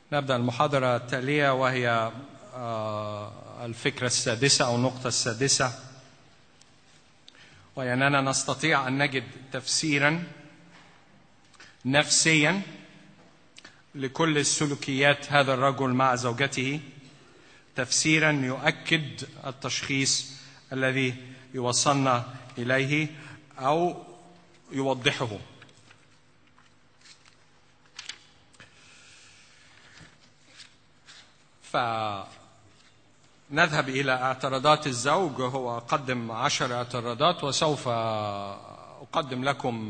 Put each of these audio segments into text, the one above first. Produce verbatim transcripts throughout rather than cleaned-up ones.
نبدأ المحاضرة التالية، وهي الفكرة السادسة أو النقطة السادسة، وهي أننا نستطيع أن نجد تفسيرا نفسيا لكل السلوكيات هذا الرجل مع زوجته، تفسيرا يؤكد التشخيص الذي يوصلنا إليه أو يوضحه. فنذهب إلى اعتراضات الزوج. هو قدم عشر اعتراضات، وسوف أقدم لكم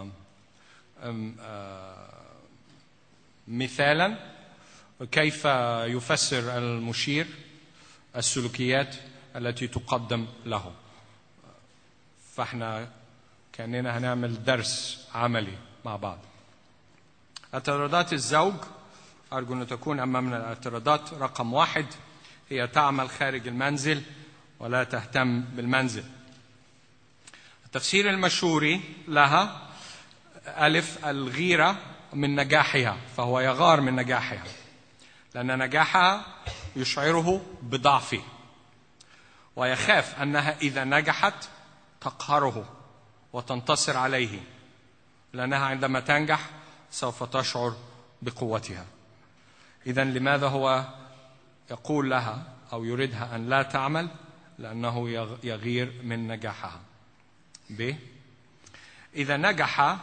مثالا كيف يفسر المشير السلوكيات التي تقدم له. فاحنا كأننا هنعمل درس عملي مع بعض. اعتراضات الزوج، أرجو أن تكون أمامنا الاعتراضات. رقم واحد، هي تعمل خارج المنزل ولا تهتم بالمنزل. التفسير المشهوري لها: ألف، الغيرة من نجاحها، فهو يغار من نجاحها لأن نجاحها يشعره بضعفه، ويخاف أنها إذا نجحت تقهره وتنتصر عليه، لأنها عندما تنجح سوف تشعر بقوتها. إذن لماذا هو يقول لها أو يريدها أن لا تعمل؟ لأنه يغير من نجاحها. ب، إذا نجح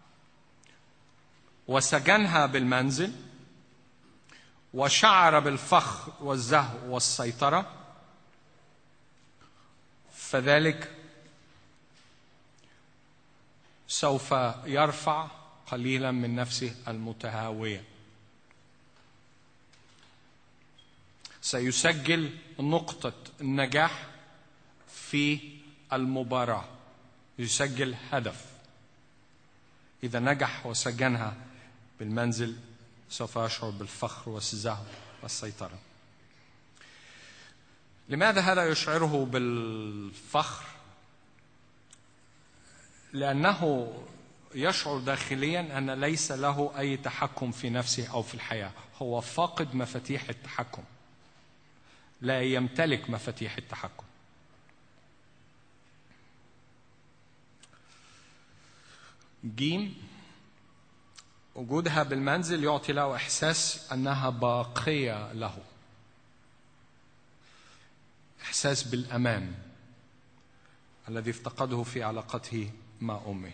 وسجنها بالمنزل وشعر بالفخر والزهو والسيطرة، فذلك سوف يرفع قليلا من نفسه المتهاوية، سيسجل نقطة النجاح في المباراة، يسجل هدف. إذا نجح وسجنها بالمنزل سوف يشعر بالفخر والزهو والسيطرة. لماذا هذا يشعره بالفخر؟ لأنه يشعر داخليا أن ليس له أي تحكم في نفسه أو في الحياة. هو فاقد مفاتيح التحكم، لا يمتلك مفاتيح التحكم. جيم، وجودها بالمنزل يعطي له إحساس أنها باقية له، إحساس بالأمان الذي افتقده في علاقته مع أمه.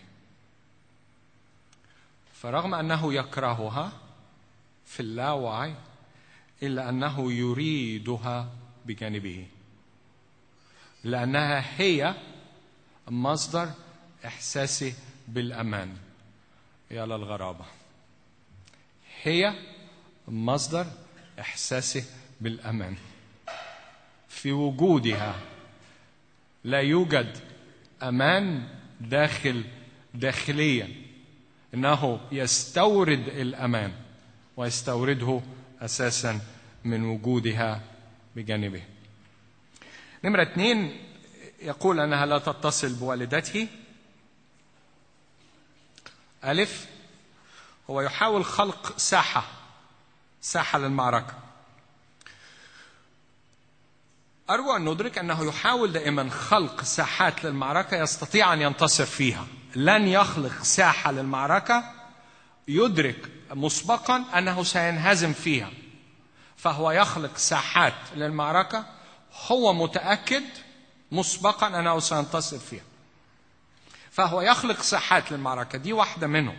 فرغم أنه يكرهها في اللاوعي، إلا أنه يريدها بجانبه، لأنها هي مصدر إحساسه بالأمان. يا للغرابة، هي مصدر إحساسه بالأمان. في وجودها لا يوجد أمان داخل داخليا، إنه يستورد الأمان ويستورده أساسا من وجودها بجانبه. نمرة اثنين، يقول أنها لا تتصل بوالدته. ألف، هو يحاول خلق ساحة ساحة للمعركة. أرجو أن ندرك أنه يحاول دائما خلق ساحات للمعركة يستطيع أن ينتصر فيها. لن يخلق ساحة للمعركة يدرك مسبقا أنه سينهزم فيها، فهو يخلق ساحات للمعركة هو متأكد مسبقا أنه سينتصر فيها، فهو يخلق ساحات للمعركة. دي واحدة منهم.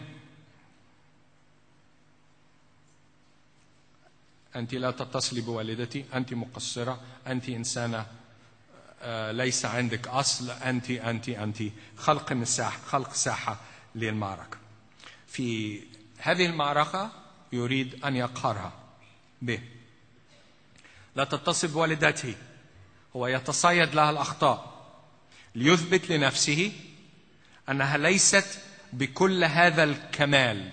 أنت لا تتصلي بوالدتي، أنت مقصرة، أنت إنسانة ليس عندك أصل، أنت أنت أنت خلق مساحة، خلق ساحة للمعركة. في هذه المعركة يريد أن يقهرها. ب، لا تتصل بوالدته، هو يتصيد لها الأخطاء ليثبت لنفسه أنها ليست بكل هذا الكمال.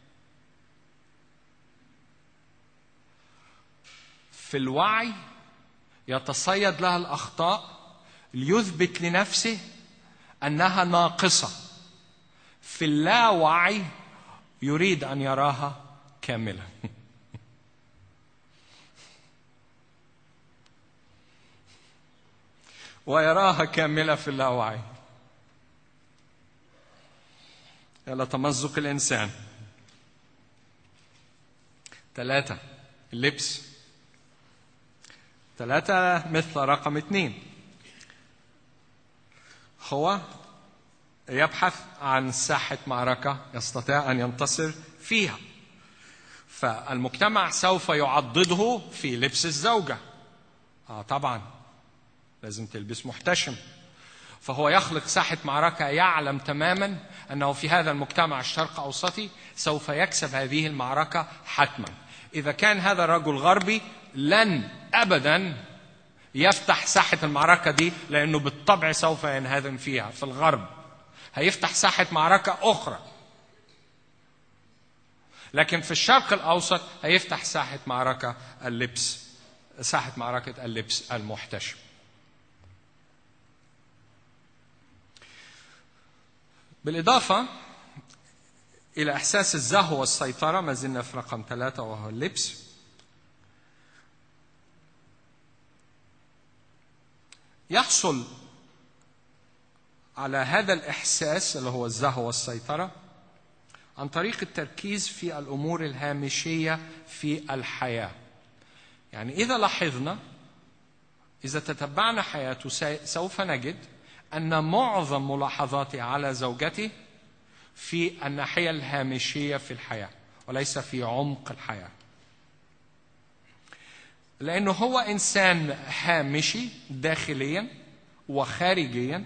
في الوعي يتصيد لها الأخطاء ليثبت لنفسه أنها ناقصة. في اللاوعي يريد أن يراها كاملة. ويراها كاملة في اللاوعي. يلا تمزق الإنسان. ثلاثة، اللبس. ثلاثة مثل رقم اثنين، هو يبحث عن ساحة معركة يستطيع أن ينتصر فيها. فالمجتمع سوف يعضده في لبس الزوجة. آه طبعا لازم تلبس محتشم. فهو يخلق ساحة معركة يعلم تماما أنه في هذا المجتمع الشرق أوسطي سوف يكسب هذه المعركة حتما. إذا كان هذا الرجل غربي لن أبدا يفتح ساحة المعركة دي، لأنه بالطبع سوف ينهزم فيها. في الغرب هيفتح ساحة معركة أخرى، لكن في الشرق الأوسط هيفتح ساحة معركة اللبس، ساحة معركة اللبس المحتشم. بالإضافة إلى إحساس الزهو والسيطرة، ما زلنا في رقم ثلاثة وهو اللبس، يحصل على هذا الإحساس اللي هو الزهو والسيطرة عن طريق التركيز في الأمور الهامشية في الحياة. يعني إذا لاحظنا، إذا تتبعنا حياته، سوف نجد أن معظم ملاحظاته على زوجته في الناحية الهامشية في الحياة وليس في عمق الحياة، لأنه هو إنسان هامشي داخليا وخارجيا،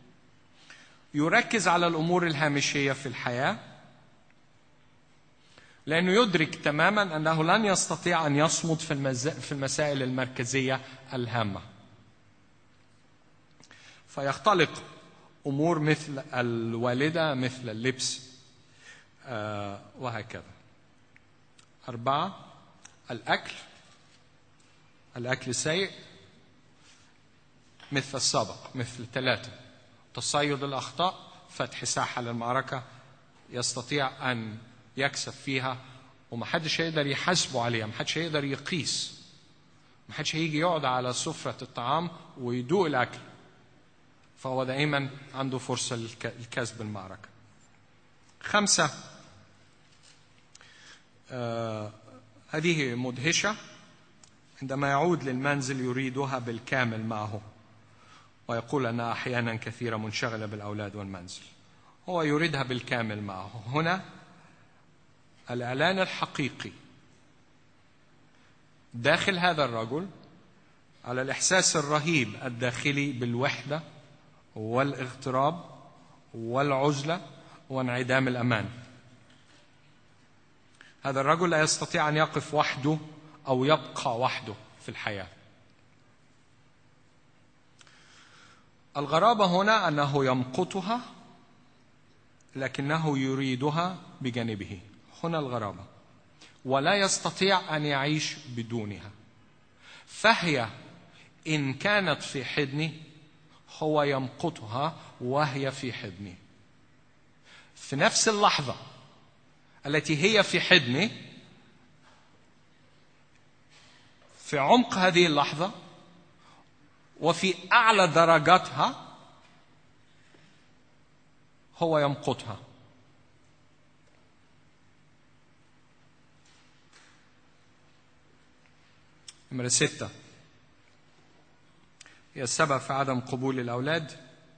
يركز على الأمور الهامشية في الحياة، لأنه يدرك تماما أنه لن يستطيع أن يصمد في المسائل المركزية الهامة. فيختلق أمور مثل الوالدة، مثل اللبس، آه وهكذا. أربعة، الأكل. الأكل سيء مثل السابق. مثل ثلاثة، تصيد الأخطاء، فتح ساحة للمعركة يستطيع أن يكسب فيها ومحدش هيقدر يحاسبه عليها، محدش هيقدر يقيس، محدش هيجي يقعد على سفرة الطعام ويدوق الأكل، فهو دائما عنده فرصة لكسب المعركة. خمسة، آه هذه مدهشة، عندما يعود للمنزل يريدها بالكامل معه، ويقول أنها أحيانا كثيرة منشغلة بالأولاد والمنزل. هو يريدها بالكامل معه. هنا الإعلان الحقيقي داخل هذا الرجل على الإحساس الرهيب الداخلي بالوحدة والاغتراب والعزلة وانعدام الأمان. هذا الرجل لا يستطيع أن يقف وحده أو يبقى وحده في الحياة. الغرابة هنا أنه يمقتها لكنه يريدها بجانبه. هنا الغرابة، ولا يستطيع أن يعيش بدونها. فهي إن كانت في حضنه هو يمقتها وهي في حضنه. في نفس اللحظة التي هي في حضنه، في عمق هذه اللحظة وفي أعلى درجاتها هو يمقتها. نمرة ستة، هي السبب في عدم قبول الأولاد.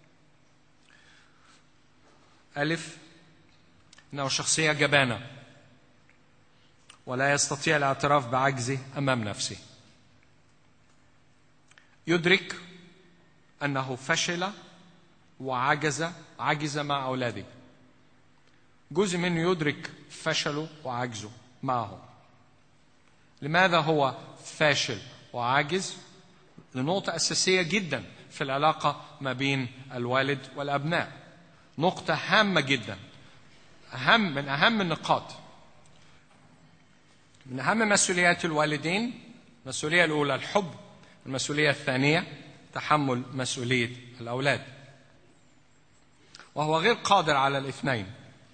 ألف، إنه شخصية جبانة ولا يستطيع الاعتراف بعجزه أمام نفسه. يدرك أنه فشل وعجز عجز مع أولاده. جزء منه يدرك فشله وعجزه معه. لماذا هو فاشل وعاجز؟ لنقطة أساسية جدا في العلاقة ما بين الوالد والأبناء، نقطة هامة جدا، أهم من أهم النقاط. من أهم مسؤوليات الوالدين، المسؤولية الأولى الحب، المسؤولية الثانية تحمل مسؤولية الأولاد، وهو غير قادر على الاثنين.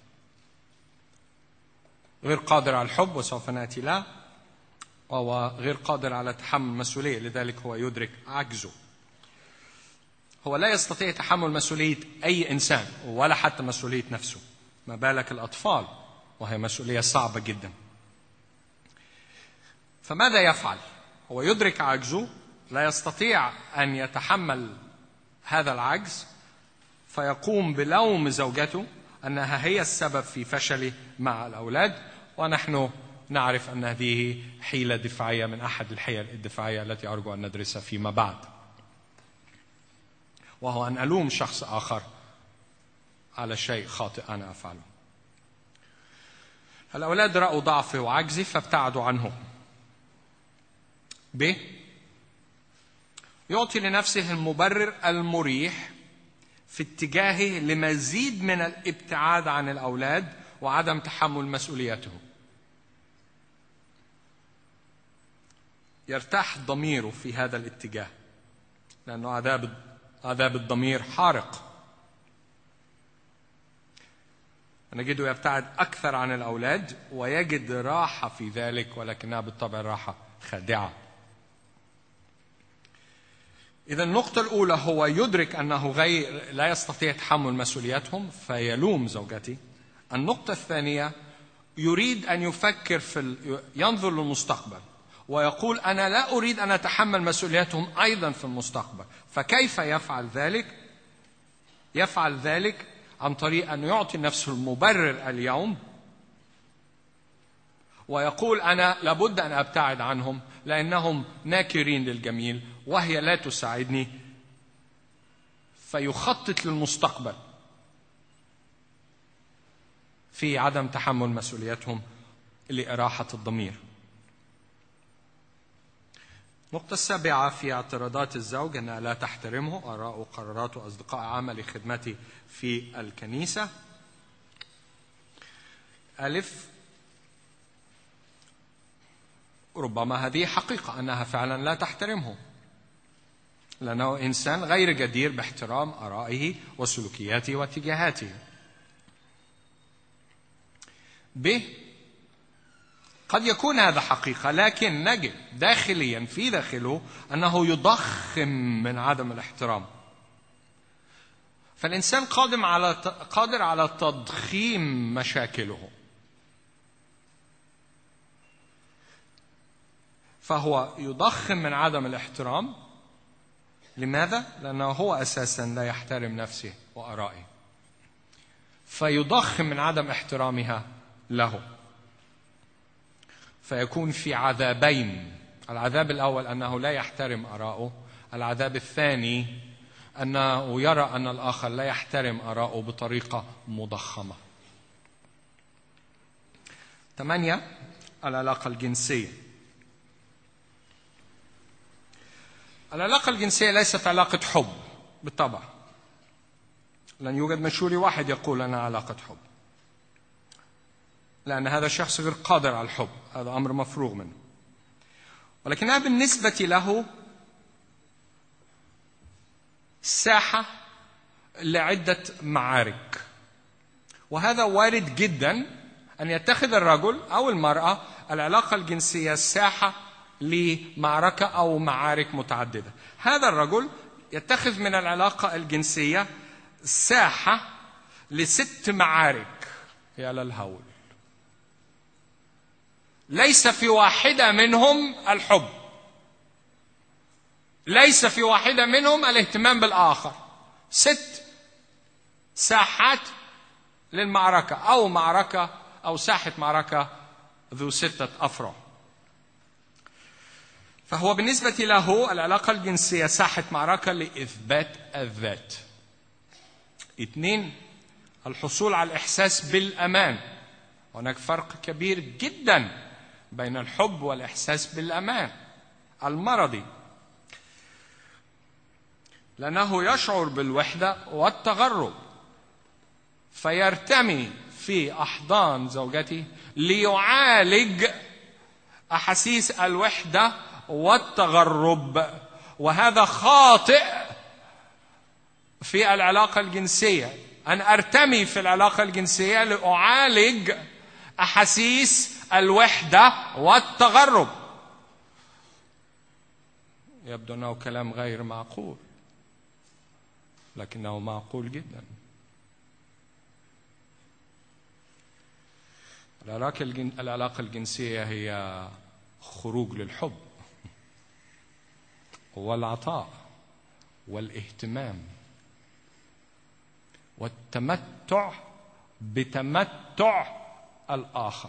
غير قادر على الحب وسوف نأتي له، وهو غير قادر على تحمل المسؤولية، لذلك هو يدرك عجزه. هو لا يستطيع تحمل مسؤولية أي إنسان ولا حتى مسؤولية نفسه، ما بالك الأطفال، وهي مسؤولية صعبة جدا. فماذا يفعل؟ هو يدرك عجزه، لا يستطيع أن يتحمل هذا العجز، فيقوم بلوم زوجته أنها هي السبب في فشله مع الأولاد. ونحن نعرف أن هذه حيلة دفاعية من أحد الحيل الدفاعية التي أرجو أن ندرسها فيما بعد، وهو أن ألوم شخص آخر على شيء خاطئ أنا أفعله. الأولاد رأوا ضعفي وعجزي فابتعدوا عنه. ب يعطي لنفسه المبرر المريح في اتجاهه لمزيد من الابتعاد عن الأولاد وعدم تحمل مسؤوليته. يرتاح ضميره في هذا الاتجاه، لأنه عذاب عذاب الضمير حارق. نجده يبتعد أكثر عن الأولاد ويجد راحة في ذلك، ولكنها بالطبع راحة خادعة. إذا النقطة الأولى هو يدرك أنه غير لا يستطيع تحمل مسؤولياتهم فيلوم زوجته. النقطة الثانية يريد أن يفكر في ال... ينظر للمستقبل ويقول أنا لا أريد أن أتحمل مسؤولياتهم أيضا في المستقبل. فكيف يفعل ذلك؟ يفعل ذلك عن طريق أن يعطي نفسه المبرر اليوم ويقول أنا لابد أن أبتعد عنهم لأنهم ناكرين للجميل وهي لا تساعدني، فيخطط للمستقبل في عدم تحمل مسؤولياتهم لإراحة الضمير. النقطة السابعة في اعتراضات الزوج أنها لا تحترمه، آراء وقرارات وأصدقاء عمل لخدمته في الكنيسة. ألف، ربما هذه حقيقة أنها فعلا لا تحترمه لأنه إنسان غير جدير باحترام آرائه وسلوكياته واتجاهاته. ب قد يكون هذا حقيقة، لكن نجد داخليا في داخله أنه يضخم من عدم الاحترام. فالإنسان قادم على قادر على تضخيم مشاكله، فهو يضخم من عدم الاحترام. لماذا؟ لأنه هو أساسا لا يحترم نفسه وآرائه، فيضخم من عدم احترامها له، فيكون في عذابين. العذاب الأول أنه لا يحترم آراءه، العذاب الثاني أنه يرى أن الآخر لا يحترم آراءه بطريقة مضخمة. ثمانية، العلاقة الجنسية. العلاقة الجنسية ليست علاقة حب بالطبع، لن يوجد مشهوري واحد يقول أنا علاقة حب، لأن هذا الشخص غير قادر على الحب، هذا أمر مفروغ منه. ولكنها بالنسبة له ساحة لعدة معارك، وهذا وارد جدا أن يتخذ الرجل أو المرأة العلاقة الجنسية ساحة لمعركة أو معارك متعددة. هذا الرجل يتخذ من العلاقة الجنسية ساحة لست معارك يا للهول، ليس في واحدة منهم الحب، ليس في واحدة منهم الاهتمام بالآخر. ست ساحات للمعركة أو معركة أو ساحة معركة ذو ستة أفرع. فهو بالنسبة له العلاقة الجنسية ساحة معركة لإثبات الذات. اثنين، الحصول على الإحساس بالأمان. هناك فرق كبير جدا بين الحب والإحساس بالأمان المرضي، لأنه يشعر بالوحدة والتغرب فيرتمي في أحضان زوجته ليعالج أحاسيس الوحدة والتغرب، وهذا خاطئ في العلاقة الجنسية. أن أرتمي في العلاقة الجنسية لأعالج أحاسيس الوحدة والتغرب، يبدو أنه كلام غير معقول. لكنه معقول جدا. العلاقة الجنسية هي خروج للحب والعطاء والاهتمام والتمتع بتمتع الآخر.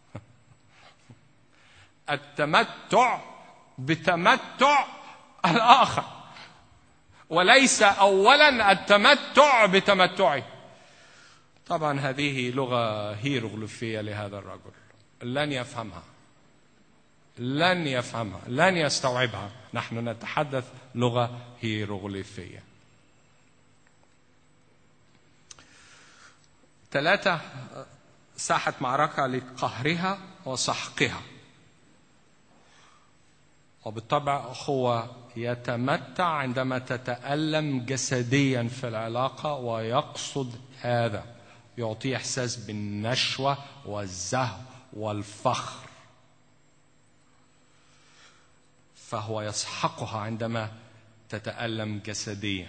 التمتع بتمتع الآخر، وليس أولا التمتع بتمتعي. طبعا هذه لغة هيروغليفية لهذا الرجل، لن يفهمها لن يفهمها لن يستوعبها. نحن نتحدث لغة هيروغليفية. ثلاثة، ساحة معركة لقهرها وسحقها. وبالطبع هو يتمتع عندما تتألم جسديا في العلاقة، ويقصد هذا يعطيه إحساس بالنشوة والزهو والفخر، فهو يسحقها عندما تتألم جسديا.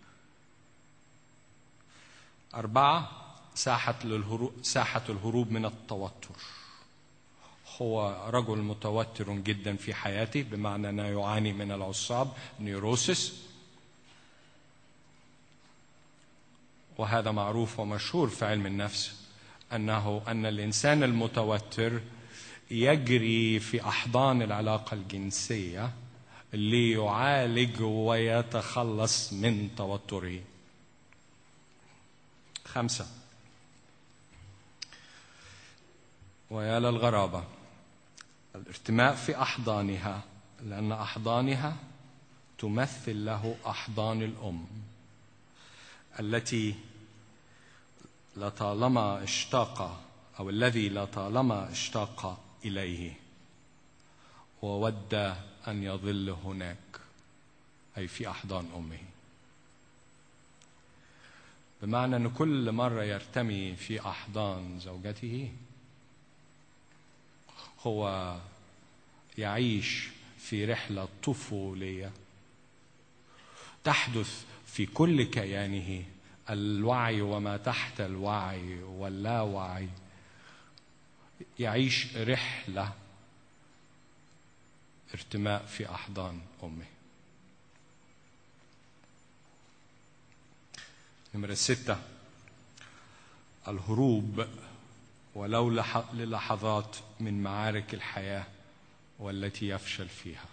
أربعة، ساحة الهروب, ساحة الهروب من التوتر. هو رجل متوتر جدا في حياته، بمعنى أنه يعاني من العصاب، نيروسيس، وهذا معروف ومشهور في علم النفس أنه أن الإنسان المتوتر يجري في أحضان العلاقة الجنسية ليعالج ويتخلص من توتره. خمسة، ويا للغرابة، الارتماء في أحضانها، لأن أحضانها تمثل له أحضان الأم التي لطالما اشتاق أو الذي لطالما اشتاق إليه وود أن يظل هناك، أي في أحضان أمه. بمعنى أن كل مرة يرتمي في أحضان زوجته هو يعيش في رحلة طفولية تحدث في كل كيانه، الوعي وما تحت الوعي واللاوعي، يعيش رحلة ارتماء في أحضان أمه. نمرة ستة، الهروب ولو للحظات من معارك الحياة والتي يفشل فيها.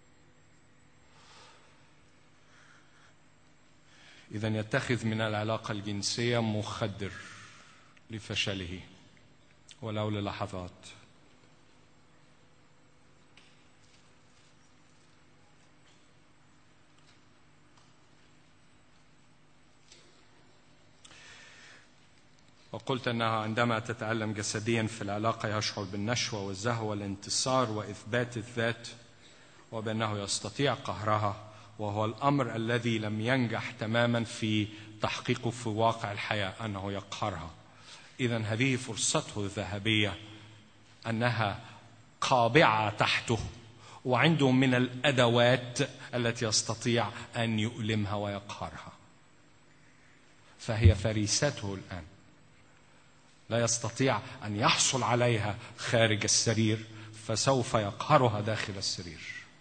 إذن يتخذ من العلاقة الجنسية مخدر لفشله ولو للحظات. وقلت أنها عندما تتألم جسديا في العلاقة يشعر بالنشوة والزهو والانتصار وإثبات الذات، وبأنه يستطيع قهرها، وهو الأمر الذي لم ينجح تماما في تحقيقه في واقع الحياة، أنه يقهرها. إذن هذه فرصته الذهبية، أنها قابعة تحته وعنده من الأدوات التي يستطيع أن يؤلمها ويقهرها، فهي فريسته الآن. لا يستطيع أن يحصل عليها خارج السرير، فسوف يقهرها داخل السرير.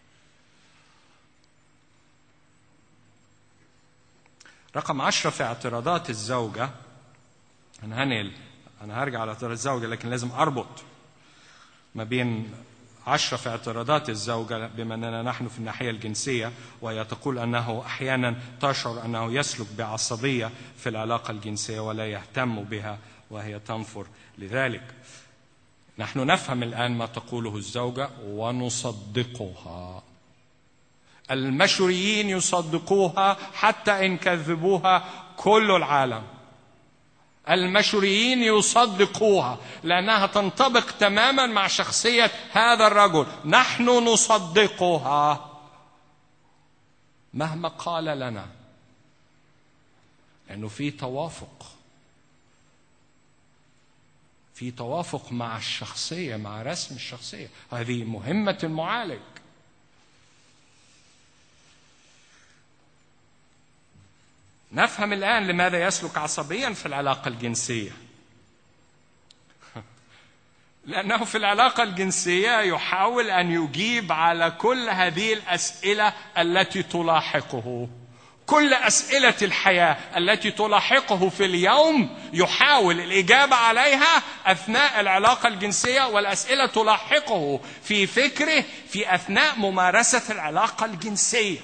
رقم عشرة في اعتراضات الزوجة. أنا هنقل أنا هرجع على اعتراض الزوجة، لكن لازم أربط ما بين عشرة في اعتراضات الزوجة، بما أننا نحن في الناحية الجنسية، وهي تقول أنه أحيانا تشعر أنه يسلك بعصبية في العلاقة الجنسية ولا يهتم بها، وهي تنفر لذلك. نحن نفهم الآن ما تقوله الزوجة ونصدقها. المشوريين يصدقوها حتى إن كذبوها كل العالم. المشوريين يصدقوها لأنها تنطبق تماما مع شخصية هذا الرجل. نحن نصدقها مهما قال لنا، لأنه في توافق في توافق مع الشخصية، مع رسم الشخصية. هذه مهمة المعالج. أنا نفهم الآن لماذا يسلك عصبيا في العلاقة الجنسية. لأنه في العلاقة الجنسية يحاول أن يجيب على كل هذه الأسئلة التي تلاحقه. كل أسئلة الحياة التي تلاحقه في اليوم يحاول الإجابة عليها أثناء العلاقة الجنسية، والأسئلة تلاحقه في فكره في أثناء ممارسة العلاقة الجنسية.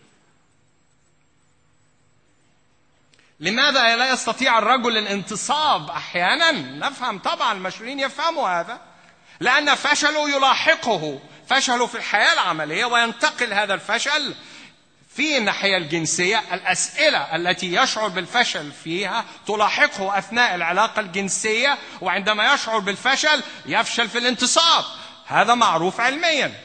لماذا لا يستطيع الرجل الانتصاب أحيانا؟ نفهم طبعا، المشهورين يفهموا هذا. لأن فشله يلاحقه، فشله في الحياة العملية، وينتقل هذا الفشل في الناحية الجنسية. الأسئلة التي يشعر بالفشل فيها تلاحقه أثناء العلاقة الجنسية، وعندما يشعر بالفشل يفشل في الانتصاب. هذا معروف علميا.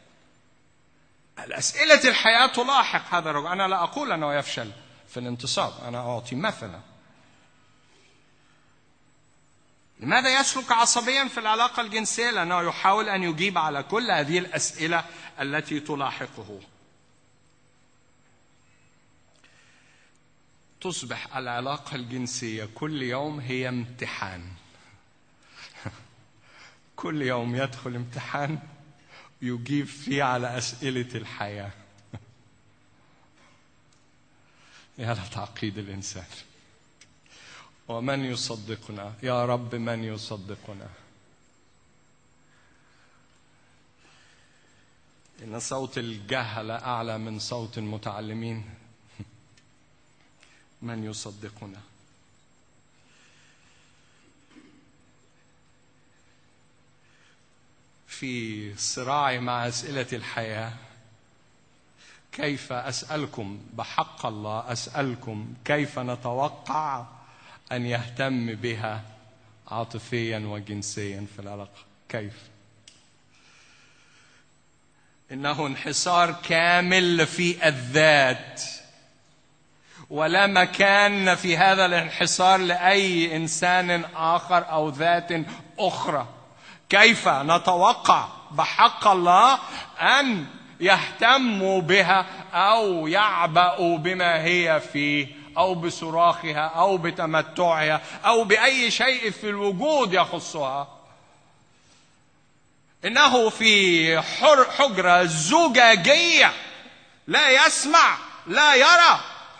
الأسئلة الحياة تلاحق هذا الرجل. أنا لا أقول أنه يفشل في الانتصاب، أنا أعطي مثلا. لماذا يسلك عصبيا في العلاقة الجنسية؟ لأنه يحاول أن يجيب على كل هذه الأسئلة التي تلاحقه. تصبح العلاقة الجنسية كل يوم هي امتحان. كل يوم يدخل امتحان يجيب فيه على أسئلة الحياة. يا لتعقيد الإنسان. ومن يصدقنا يا رب؟ من يصدقنا؟ إن صوت الجهلة أعلى من صوت المتعلمين. من يصدقنا؟ في صراعي مع أسئلة الحياة، كيف أسألكم بحق الله، أسألكم كيف نتوقع أن يهتم بها عاطفيا وجنسيا في العلاقة؟ كيف؟ إنه انحصار كامل في الذات، ولا مكان في هذا الانحصار لأي إنسان آخر أو ذات أخرى. كيف نتوقع بحق الله أن يهتموا بها أو يعبأوا بما هي فيه أو بصراخها أو بتمتعها أو بأي شيء في الوجود يخصها؟ إنه في حجرة زجاجية، لا يسمع لا يرى.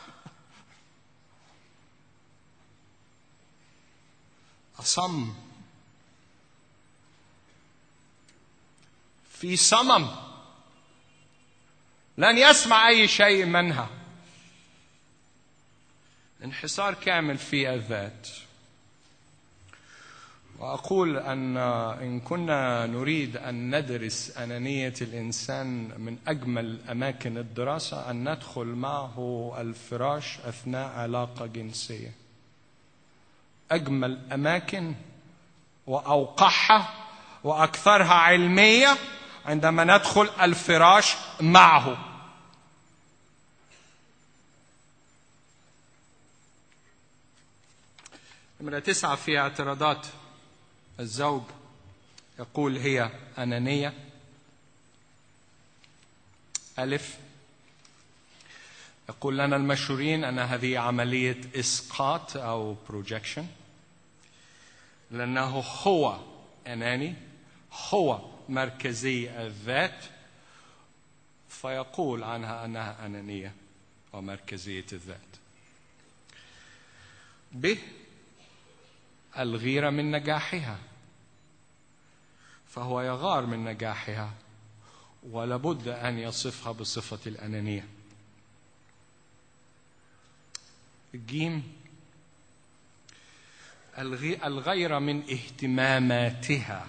أصم، في صمم، لن يسمع أي شيء منها. انحصار كامل في الذات. وأقول أن إن كنا نريد أن ندرس أنانية الإنسان، من أجمل أماكن الدراسة أن ندخل معه الفراش أثناء علاقة جنسية. أجمل أماكن وأوقعها وأكثرها علمية عندما ندخل الفراش معه. نمرة تسعة في اعتراضات الزوج، يقول هي أنانية. ألف، يقول لنا المشهورين أن هذه عملية إسقاط أو projection، لأنه هو أناني، هو مركزي الذات، فيقول عنها أنها أنانية ومركزية الذات. ب، الغيرة من نجاحها، فهو يغار من نجاحها ولابد أن يصفها بصفة الأنانية. الجيم، الغيرة من اهتماماتها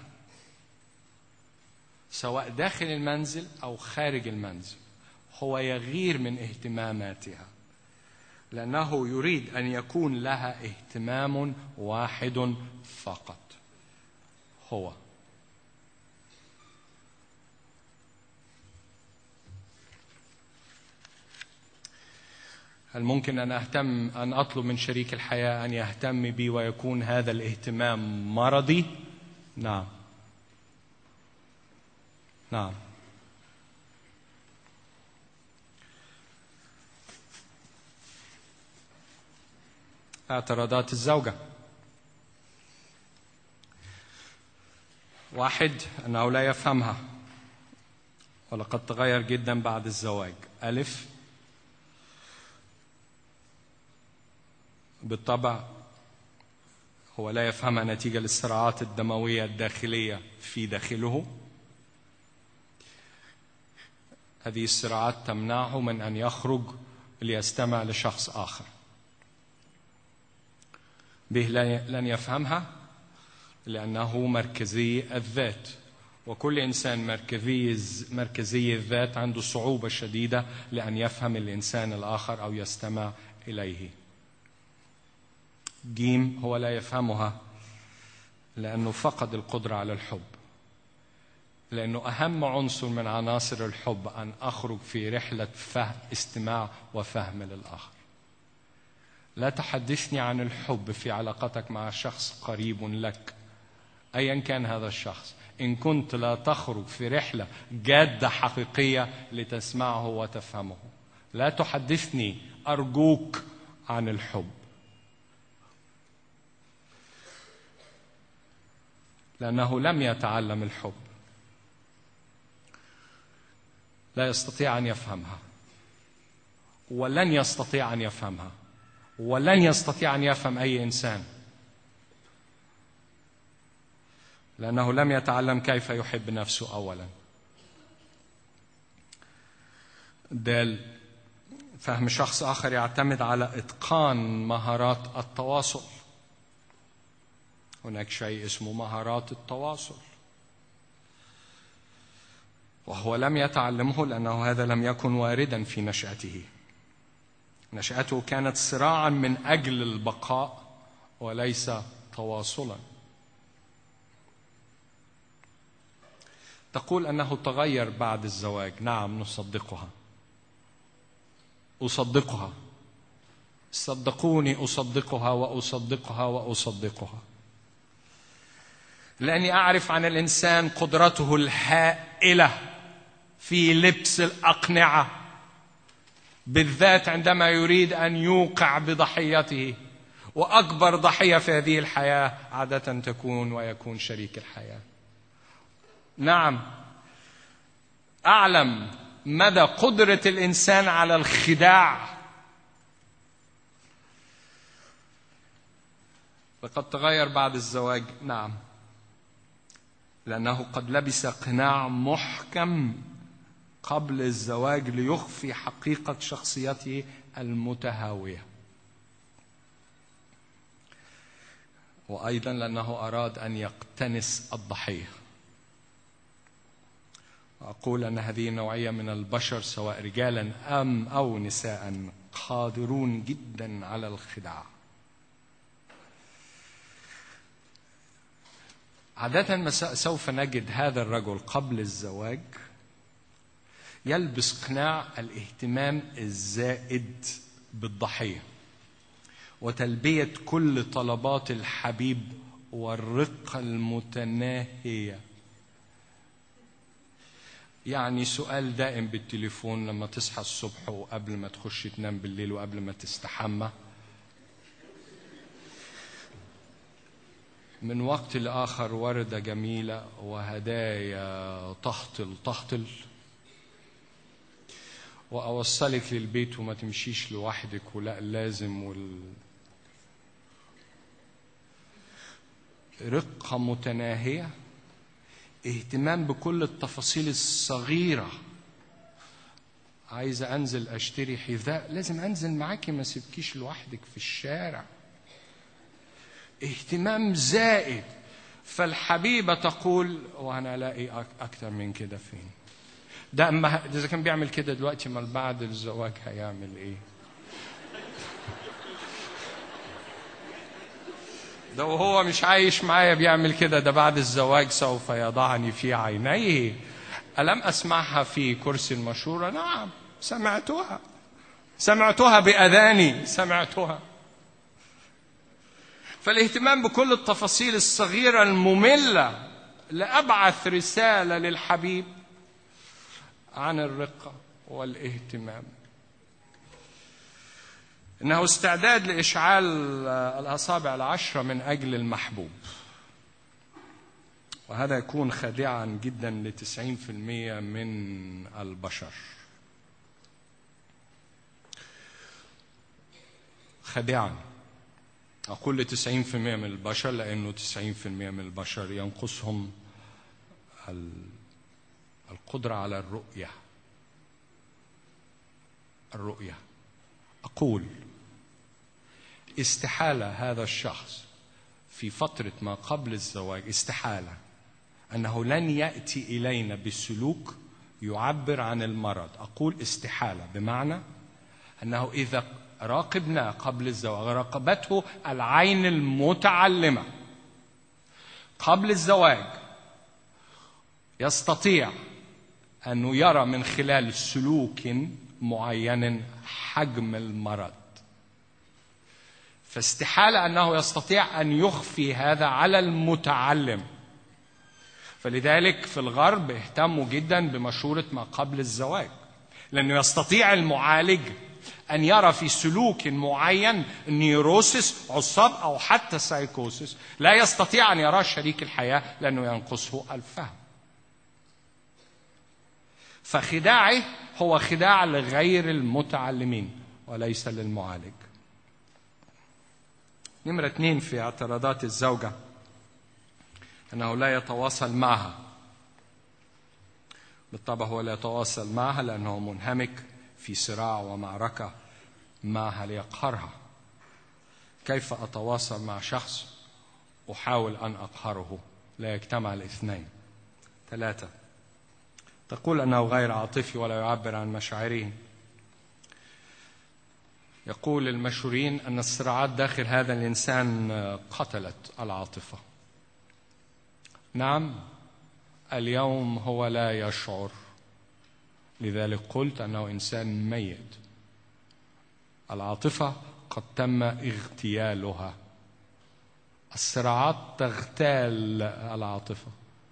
سواء داخل المنزل أو خارج المنزل. هو يغير من اهتماماتها لأنه يريد أن يكون لها اهتمام واحد فقط، هو. هل ممكن أن أهتم أن أطلب من شريك الحياة أن يهتم بي ويكون هذا الاهتمام مرضي؟ نعم، نعم. اعتراضات الزوجة. واحد، أنه لا يفهمها ولقد تغير جدا بعد الزواج. ألف، بالطبع هو لا يفهمها نتيجة للصراعات الدموية الداخلية في داخله. هذه الصراعات تمنعه من أن يخرج ليستمع لشخص آخر. به لن يفهمها لأنه مركزي الذات، وكل إنسان مركزي مركزي الذات عنده صعوبة شديدة لأن يفهم الإنسان الآخر أو يستمع إليه. جيم، هو لا يفهمها لأنه فقد القدرة على الحب، لأنه أهم عنصر من عناصر الحب أن أخرج في رحلة فهم استماع وفهم للآخر. لا تحدثني عن الحب في علاقتك مع شخص قريب لك أيا كان هذا الشخص إن كنت لا تخرج في رحلة جادة حقيقية لتسمعه وتفهمه. لا تحدثني أرجوك عن الحب، لأنه لم يتعلم الحب، لا يستطيع أن يفهمها، ولن يستطيع أن يفهمها، ولن يستطيع أن يفهم أي إنسان، لأنه لم يتعلم كيف يحب نفسه أولا. دال، فهم شخص آخر يعتمد على إتقان مهارات التواصل. هناك شيء اسمه مهارات التواصل، وهو لم يتعلمه لأنه هذا لم يكن واردا في نشأته. نشأته كانت صراعا من أجل البقاء وليس تواصلا. تقول أنه تغير بعد الزواج. نعم، نصدقها، أصدقها، صدقوني أصدقها وأصدقها وأصدقها، لأني أعرف عن الإنسان قدرته الهائلة في لبس الأقنعة، بالذات عندما يريد أن يوقع بضحيته، وأكبر ضحية في هذه الحياة عادة تكون ويكون شريك الحياة. نعم، أعلم مدى قدرة الإنسان على الخداع. لقد تغير بعد الزواج. نعم، لأنه قد لبس قناع محكم قبل الزواج ليخفي حقيقة شخصيته المتهاوية، وأيضا لأنه أراد أن يقتنص الضحية. أقول أن هذه النوعية من البشر سواء رجالا أم أو نساء قادرون جدا على الخداع. عادة سوف نجد هذا الرجل قبل الزواج يلبس قناع الاهتمام الزائد بالضحية وتلبية كل طلبات الحبيب والرقة المتناهية. يعني سؤال دائم بالتليفون لما تصحى الصبح وقبل ما تخش تنام بالليل وقبل ما تستحمى. من وقت لآخر وردة جميلة وهدايا تهطل تهطل، وأوصلك للبيت وما تمشيش لوحدك ولا لازم وال... رقة متناهية، اهتمام بكل التفاصيل الصغيرة. عايزة أنزل أشتري حذاء، لازم أنزل معاكي، ما سيبكيش لوحدك في الشارع. اهتمام زائد. فالحبيبة تقول وأنا ألاقي أكتر من كده فين؟ ده أما إذا كان بيعمل كده دلوقتي، ما بعد الزواج هيعمل إيه؟ ده وهو مش عايش معايا بيعمل كده، ده بعد الزواج سوف يضعني في عينيه. ألم أسمعها في كرسي المشورة؟ نعم، سمعتها سمعتها بأذاني، سمعتها. فالاهتمام بكل التفاصيل الصغيرة المملة. لأبعث رسالة للحبيب عن الرقة والاهتمام. إنه استعداد لإشعال الأصابع العشرة من أجل المحبوب، وهذا يكون خادعا جدا لتسعين في المئة من البشر. خادعا أقول لتسعين في المئة من البشر لأنه تسعين في المئة من البشر ينقصهم القدرة على الرؤية. الرؤية أقول استحالة هذا الشخص في فترة ما قبل الزواج، استحالة أنه لن يأتي إلينا بسلوك يعبر عن المرض. أقول استحالة بمعنى أنه إذا راقبنا قبل الزواج، راقبته العين المتعلمة قبل الزواج، يستطيع أنه يرى من خلال سلوك معين حجم المرض. فاستحالة أنه يستطيع أن يخفي هذا على المتعلم. فلذلك في الغرب اهتموا جدا بمشورة ما قبل الزواج، لأنه يستطيع المعالج أن يرى في سلوك معين نيروسيس عصاب أو حتى سايكوسيس لا يستطيع أن يراه شريك الحياة لأنه ينقصه الفهم. فخداعه هو خداع لغير المتعلمين وليس للمعالج. نمرة اثنين في اعتراضات الزوجة أنه لا يتواصل معها. بالطبع هو لا يتواصل معها لأنه منهمك في صراع ومعركة معها ليقهرها. كيف أتواصل مع شخص أحاول أن أقهره؟ لا يجتمع الاثنين. ثلاثة، تقول أنه غير عاطفي ولا يعبر عن مشاعره. يقول المشهورين أن الصراعات داخل هذا الإنسان قتلت العاطفة. نعم، اليوم هو لا يشعر، لذلك قلت أنه إنسان ميت. العاطفة قد تم اغتيالها. الصراعات تغتال العاطفة.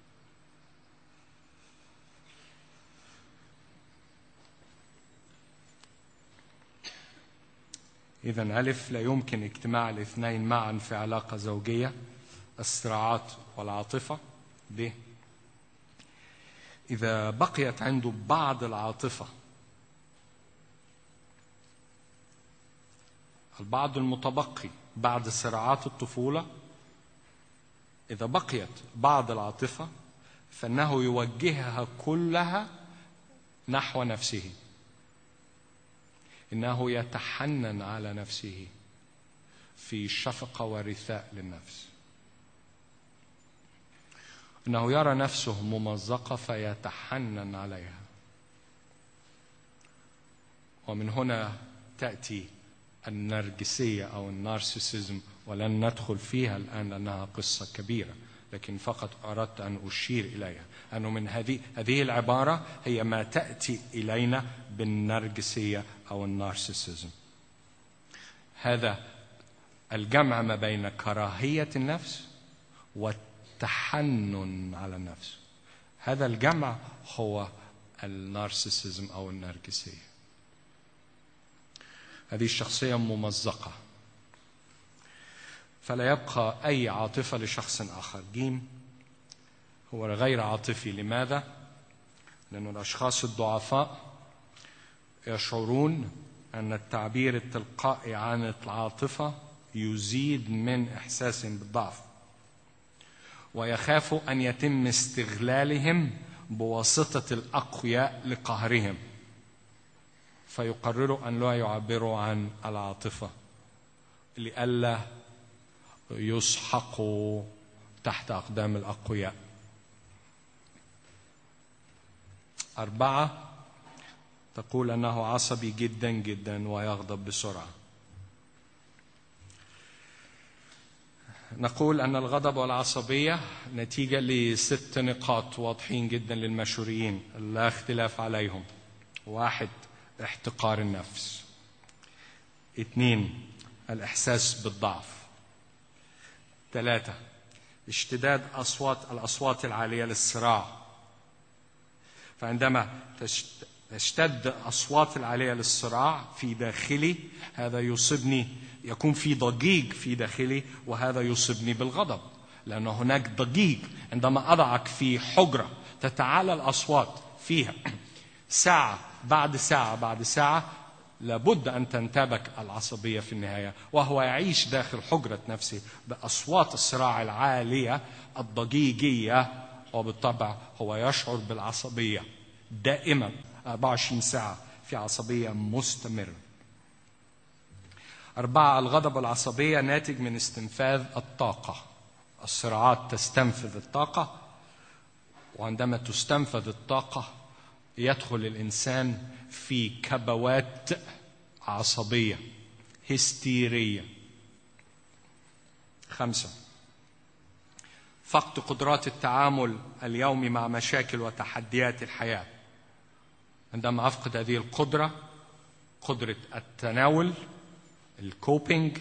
إذن ألف، لا يمكن اجتماع الاثنين معا في علاقة زوجية، الصراعات والعاطفة. ب، إذا بقيت عنده بعض العاطفة، البعض المتبقي بعد صراعات الطفولة، إذا بقيت بعض العاطفة فإنه يوجهها كلها نحو نفسه. إنه يتحنن على نفسه في شفقة ورثاء للنفس. إنه يرى نفسه ممزقة فيتحنن عليها. ومن هنا تأتي النرجسية أو النارسيسيزم، ولن ندخل فيها الآن لأنها قصة كبيرة، لكن فقط أردت أن أشير إليها أنه من هذه هذه العبارة هي ما تأتي إلينا بالنرجسية أو النارسيسيزم. هذا الجمع ما بين كراهية النفس والتحنن على النفس، هذا الجمع هو النارسيسيزم أو النرجسية. هذه الشخصية ممزقة، فلا يبقى أي عاطفة لشخص آخر. جيم، هو غير عاطفي. لماذا؟ لأن الأشخاص الضعفاء يشعرون أن التعبير التلقائي عن العاطفة يزيد من إحساسهم بالضعف، ويخافوا أن يتم استغلالهم بواسطة الأقوياء لقهرهم، فيقرروا أن لا يعبروا عن العاطفة لئلا يسحقوا تحت أقدام الأقوياء. أربعة، تقول أنه عصبي جدا جدا ويغضب بسرعة. نقول أن الغضب والعصبية نتيجة لست نقاط واضحين جدا للمشهورين لا اختلاف عليهم. واحد، احتقار النفس. اثنين، الإحساس بالضعف. ثلاثة، اشتداد أصوات الأصوات العالية للصراع. فعندما اشتد أصوات العالية للصراع في داخلي، هذا يصيبني، يكون في ضجيج في داخلي، وهذا يصيبني بالغضب، لأن هناك ضجيج. عندما أضعك في حجرة تتعالى الأصوات فيها ساعة بعد ساعة بعد ساعة، لابد أن تنتابك العصبية في النهاية، وهو يعيش داخل حجرة نفسه بأصوات الصراع العالية الضجيجية، وبالطبع هو يشعر بالعصبية دائما أربعة وعشرين ساعة، في عصبية مستمرة. أربعة، الغضب والعصبية ناتج من استنفاذ الطاقة. الصراعات تستنفذ الطاقة، وعندما تستنفذ الطاقة يدخل الإنسان في كبوات عصبية هستيرية. خمسة، فقد قدرات التعامل اليومي مع مشاكل وتحديات الحياة. عندما أفقد هذه القدرة، قدرة التناول، الكوبينج،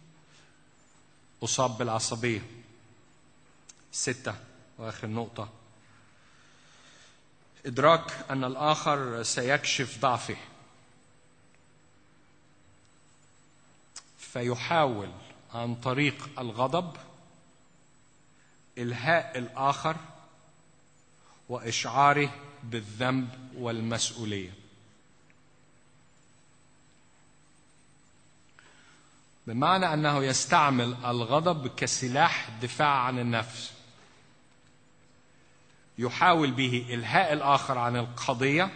أصاب بالعصبية. ستة، وآخر نقطة، إدراك أن الآخر سيكشف ضعفه، فيحاول عن طريق الغضب إلهاء الآخر وإشعاره بالذنب والمسؤولية، بمعنى أنه يستعمل الغضب كسلاح دفاع عن النفس. يحاول به إلهاء الآخر عن القضية،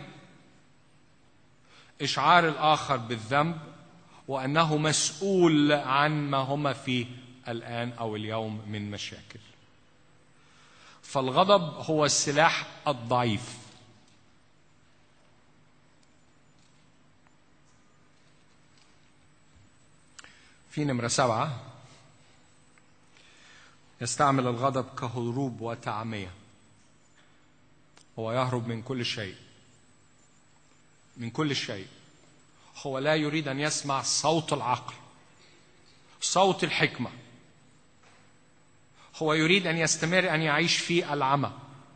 إشعار الآخر بالذنب، وأنه مسؤول عن ما هم فيه الآن أو اليوم من مشاكل. فالغضب هو السلاح الضعيف. في نمرة سبعة، يستعمل الغضب كهروب وتعمية. هو يهرب من كل شيء، من كل شيء. هو لا يريد أن يسمع صوت العقل، صوت الحكمة. هو يريد أن يستمر أن يعيش في العمى.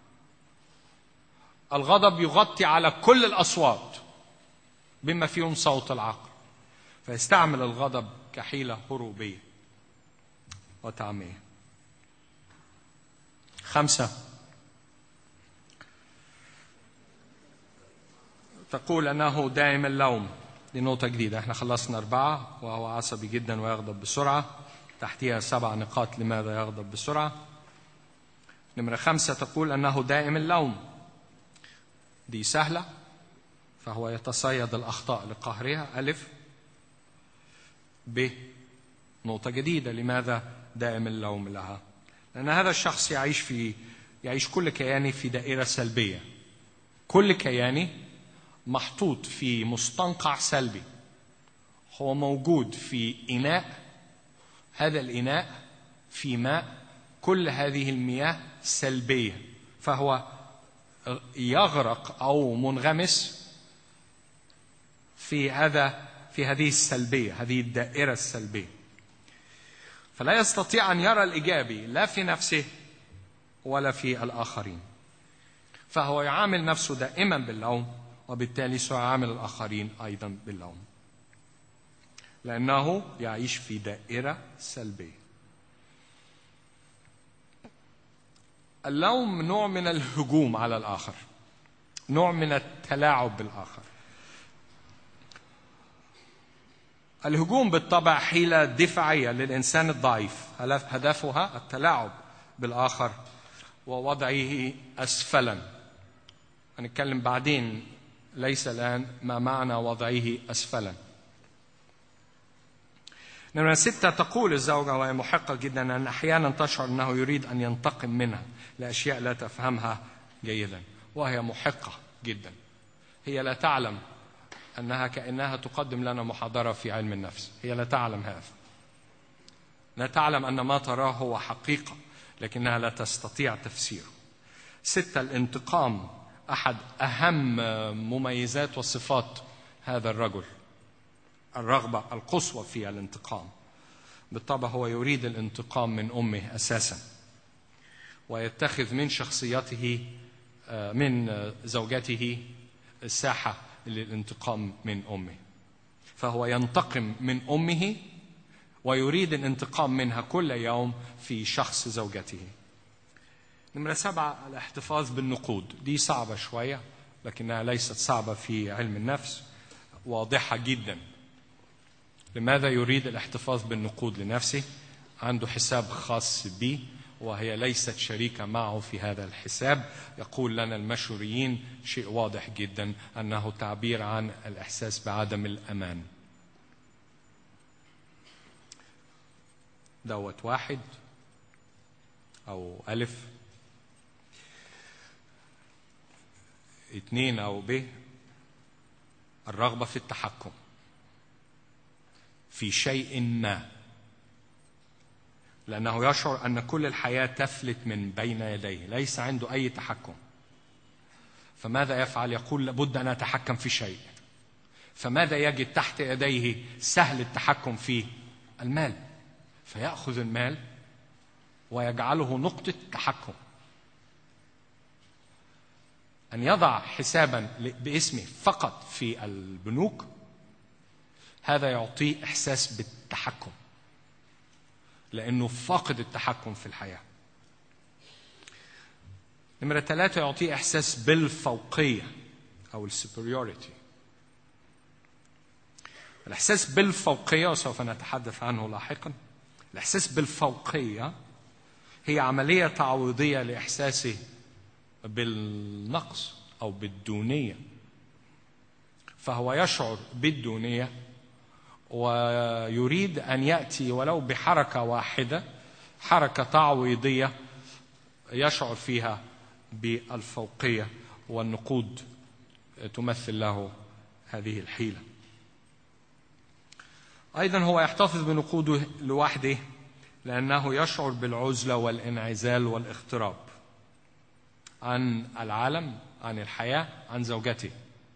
الغضب يغطي على كل الأصوات بما فيهم صوت العقل، فيستعمل الغضب كحيلة هروبية وتعمية. خمسة، تقول أنه دائم اللوم. دي نقطة جديدة، احنا خلصنا أربعة، وهو عصبي جدا ويغضب بسرعة. تحتها سبع نقاط لماذا يغضب بسرعة. نمرة خمسة تقول أنه دائم اللوم. دي سهلة، فهو يتصيد الأخطاء لقهرها. ألف. ب، نقطة جديدة، لماذا دائم اللوم لها؟ لأن هذا الشخص يعيش في يعيش كل كياني في دائرة سلبية. كل كياني محطوط في مستنقع سلبي. هو موجود في إناء، هذا الإناء في ماء، كل هذه المياه سلبية، فهو يغرق أو منغمس في هذا في هذه السلبية، هذه الدائرة السلبية. فلا يستطيع أن يرى الإيجابي لا في نفسه ولا في الآخرين، فهو يعامل نفسه دائما باللوم، وبالتالي سيعامل الآخرين أيضا باللوم، لأنه يعيش في دائرة سلبية. اللوم نوع من الهجوم على الآخر، نوع من التلاعب بالآخر. الهجوم بالطبع حيلة دفاعية للإنسان الضعيف، هدفها التلاعب بالآخر ووضعه أسفلا. هنتكلم بعدين، ليس الآن، ما معنى وضعه أسفلا. نمرة ستة، تقول الزوجة وهي محقة جدا أن أحيانا تشعر أنه يريد أن ينتقم منها لأشياء لا تفهمها جيدا، وهي محقة جدا. هي لا تعلم أنها كأنها تقدم لنا محاضرة في علم النفس. هي لا تعلم هذا، لا تعلم أن ما تراه هو حقيقة، لكنها لا تستطيع تفسيره. ستة، الانتقام أحد أهم مميزات وصفات هذا الرجل، الرغبة القصوى في الانتقام. بالطبع هو يريد الانتقام من أمه أساسا، ويتخذ من شخصيته من زوجته الساحة للانتقام من أمه، فهو ينتقم من أمه ويريد الانتقام منها كل يوم في شخص زوجته. نمرة سبعة، الاحتفاظ بالنقود. دي صعبة شوية لكنها ليست صعبة في علم النفس، واضحة جدا. لماذا يريد الاحتفاظ بالنقود لنفسه؟ عنده حساب خاص به وهي ليست شريكة معه في هذا الحساب. يقول لنا المشوريين شيء واضح جدا أنه تعبير عن الإحساس بعدم الأمان. دوت واحد أو ألف. اثنين أو ب، الرغبة في التحكم في شيء ما، لأنه يشعر أن كل الحياة تفلت من بين يديه، ليس عنده أي تحكم. فماذا يفعل؟ يقول لابد أن أتحكم في شيء. فماذا يجد تحت يديه سهل التحكم فيه؟ المال. فيأخذ المال ويجعله نقطة تحكم. أن يضع حسابا باسمه فقط في البنوك، هذا يعطيه إحساس بالتحكم لأنه فاقد التحكم في الحياة. نمرة ثلاثة، يعطيه إحساس بالفوقية أو السوبريوريتي. الإحساس بالفوقية وسوف نتحدث عنه لاحقا. الإحساس بالفوقية هي عملية تعويضية لإحساسه بالنقص أو بالدونية. فهو يشعر بالدونية ويريد أن يأتي ولو بحركة واحدة، حركة تعويضية يشعر فيها بالفوقية، والنقود تمثل له هذه الحيلة. أيضا هو يحتفظ بنقوده لوحده لأنه يشعر بالعزلة والانعزال والاغتراب عن العالم، عن الحياة، عن زوجته.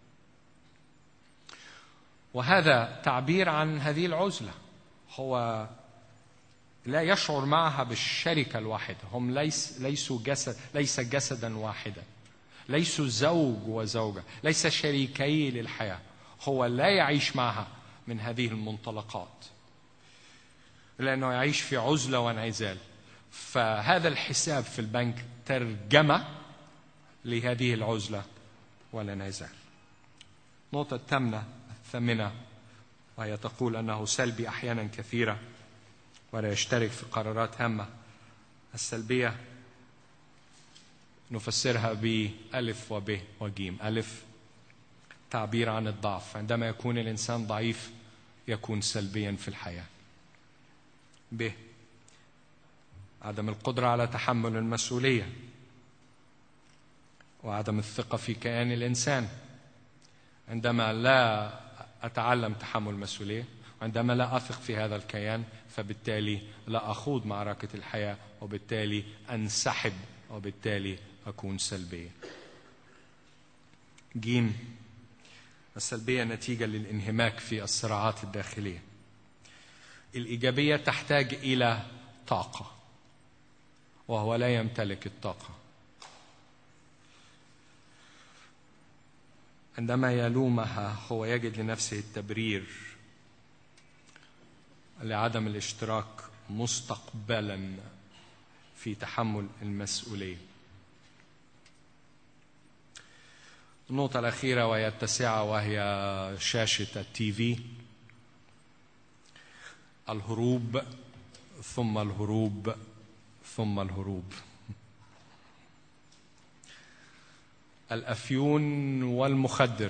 وهذا تعبير عن هذه العزلة. هو لا يشعر معها بالشركة الواحدة. هم ليس ليسوا جسد، ليس جسدا واحدا، ليسوا زوج وزوجة، ليس شريكي للحياة. هو لا يعيش معها من هذه المنطلقات لأنه يعيش في عزلة وانعزال. فهذا الحساب في البنك ترجمة لهذه العزلة والانعزال. نقطة الثامنة الثامنة وهي تقول أنه سلبي أحيانا كثيرة ولا يشترك في قرارات هامة. السلبية نفسرها بألف وب وجيم. ألف تعبير عن الضعف، عندما يكون الإنسان ضعيف يكون سلبيا في الحياة. ب عدم القدرة على تحمل المسؤولية وعدم الثقة في كيان الإنسان. عندما لا أتعلم تحمل المسؤولية، عندما لا أثق في هذا الكيان، فبالتالي لا أخوض معركة الحياة، وبالتالي أنسحب، وبالتالي أكون سلبية. جيم السلبية نتيجة للانهماك في الصراعات الداخلية. الإيجابية تحتاج إلى طاقة وهو لا يمتلك الطاقة. عندما يلومها هو يجد لنفسه التبرير لعدم الاشتراك مستقبلا في تحمل المسؤولية. النقطة الأخيرة وهي التاسعة وهي شاشة التي في. الهروب ثم الهروب ثم الهروب. الأفيون والمخدر،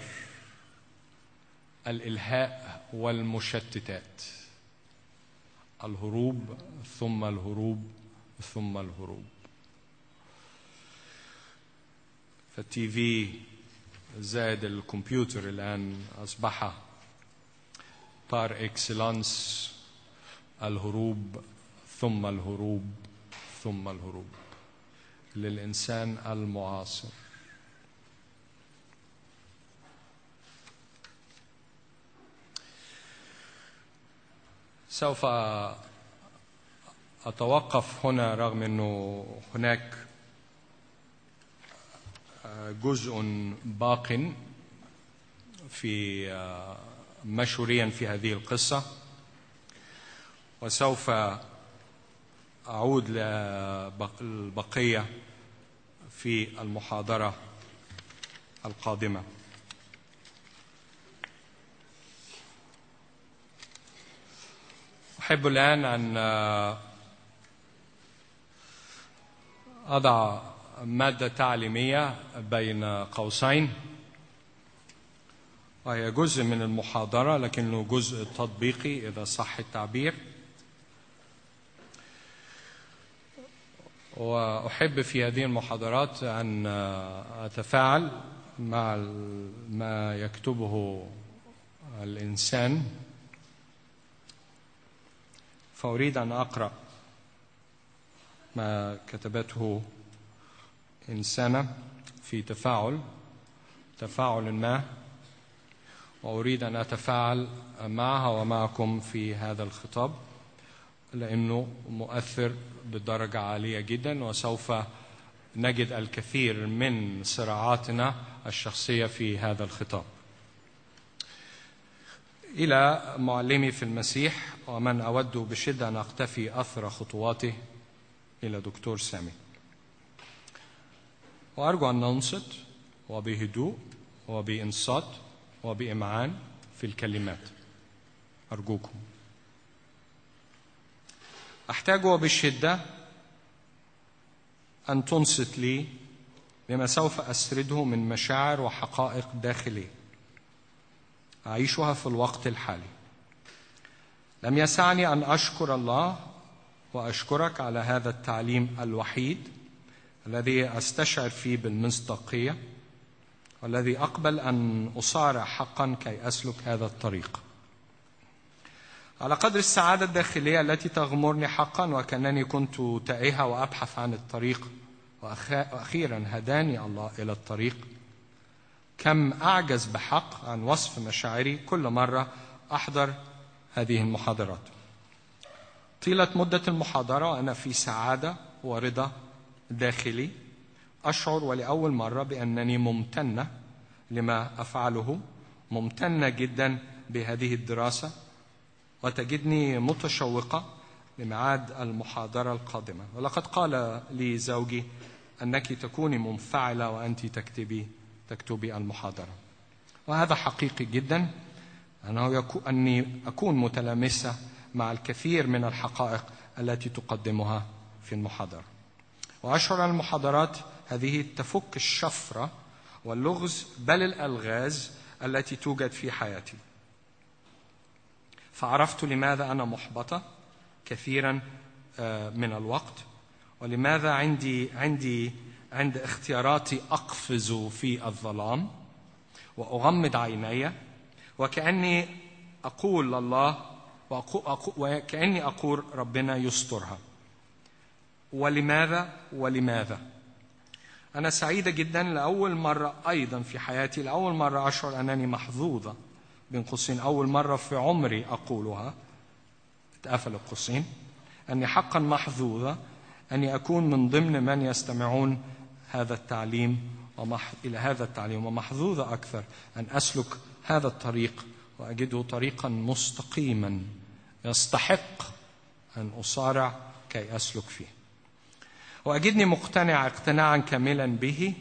الإلهاء والمشتتات. الهروب ثم الهروب ثم الهروب. فالتي في زائد الكمبيوتر الآن أصبح بار إكسلانس الهروب ثم الهروب ثم الهروب للإنسان المعاصر. سوف أتوقف هنا رغم أنه هناك جزء باق في مشهوريا في هذه القصة، وسوف أعود للبقية في المحاضرة القادمة. أحب الآن أن أضع مادة تعليمية بين قوسين، وهي جزء من المحاضرة لكنه جزء تطبيقي إذا صح التعبير. وأحب في هذه المحاضرات أن أتفاعل مع ما يكتبه الإنسان، فأريد أن أقرأ ما كتبته إنسانة في تفاعل تفاعل ما، وأريد أن أتفاعل معها ومعكم في هذا الخطاب لأنه مؤثر بدرجة عالية جدا، وسوف نجد الكثير من صراعاتنا الشخصية في هذا الخطاب. إلى معلمي في المسيح ومن أود بشدة أن أقتفي أثر خطواته، إلى دكتور سامي. وأرجو أن ننصت وبهدوء وبإنصات وبإمعان في الكلمات، أرجوكم. أحتاج بشدة أن تنصت لي لما سوف أسرده من مشاعر وحقائق داخلية أعيشها في الوقت الحالي. لم يسعني أن أشكر الله وأشكرك على هذا التعليم الوحيد الذي أستشعر فيه بالمصداقية، والذي أقبل أن أصارع حقا كي أسلك هذا الطريق على قدر السعادة الداخلية التي تغمرني حقا، وكأنني كنت تائهة وأبحث عن الطريق، وأخيرا هداني الله إلى الطريق. كم أعجز بحق عن وصف مشاعري كل مرة أحضر هذه المحاضرات. طيلة مدة المحاضرة وأنا في سعادة ورضا داخلي، أشعر ولأول مرة بأنني ممتنة لما أفعله، ممتنة جدا بهذه الدراسة، وتجدني متشوقة لميعاد المحاضرة القادمة. ولقد قال لي زوجي أنك تكوني منفعلة وأنت تكتبي تكتبي المحاضرة، وهذا حقيقي جدا، أنه يكو أني أكون متلامسة مع الكثير من الحقائق التي تقدمها في المحاضرة. وأشعر أن المحاضرات هذه تفك الشفرة واللغز بل الألغاز التي توجد في حياتي. فعرفت لماذا أنا محبطة كثيرا من الوقت، ولماذا عندي عندي عند اختياراتي أقفز في الظلام وأغمض عيني وكأني أقول لله وكأني أقول ربنا يسترها. ولماذا ولماذا أنا سعيدة جدا لأول مرة أيضا في حياتي، لأول مرة أشعر أنني محظوظة بين قوسين، أول مرة في عمري أقولها، اتقفل القوسين، أني حقا محظوظة أني أكون من ضمن من يستمعون هذا التعليم ومح... إلى هذا التعليم، ومحظوظة أكثر أن أسلك هذا الطريق وأجده طريقا مستقيما يستحق أن أصارع كي أسلك فيه، وأجدني مقتنع اقتناعا كاملا به،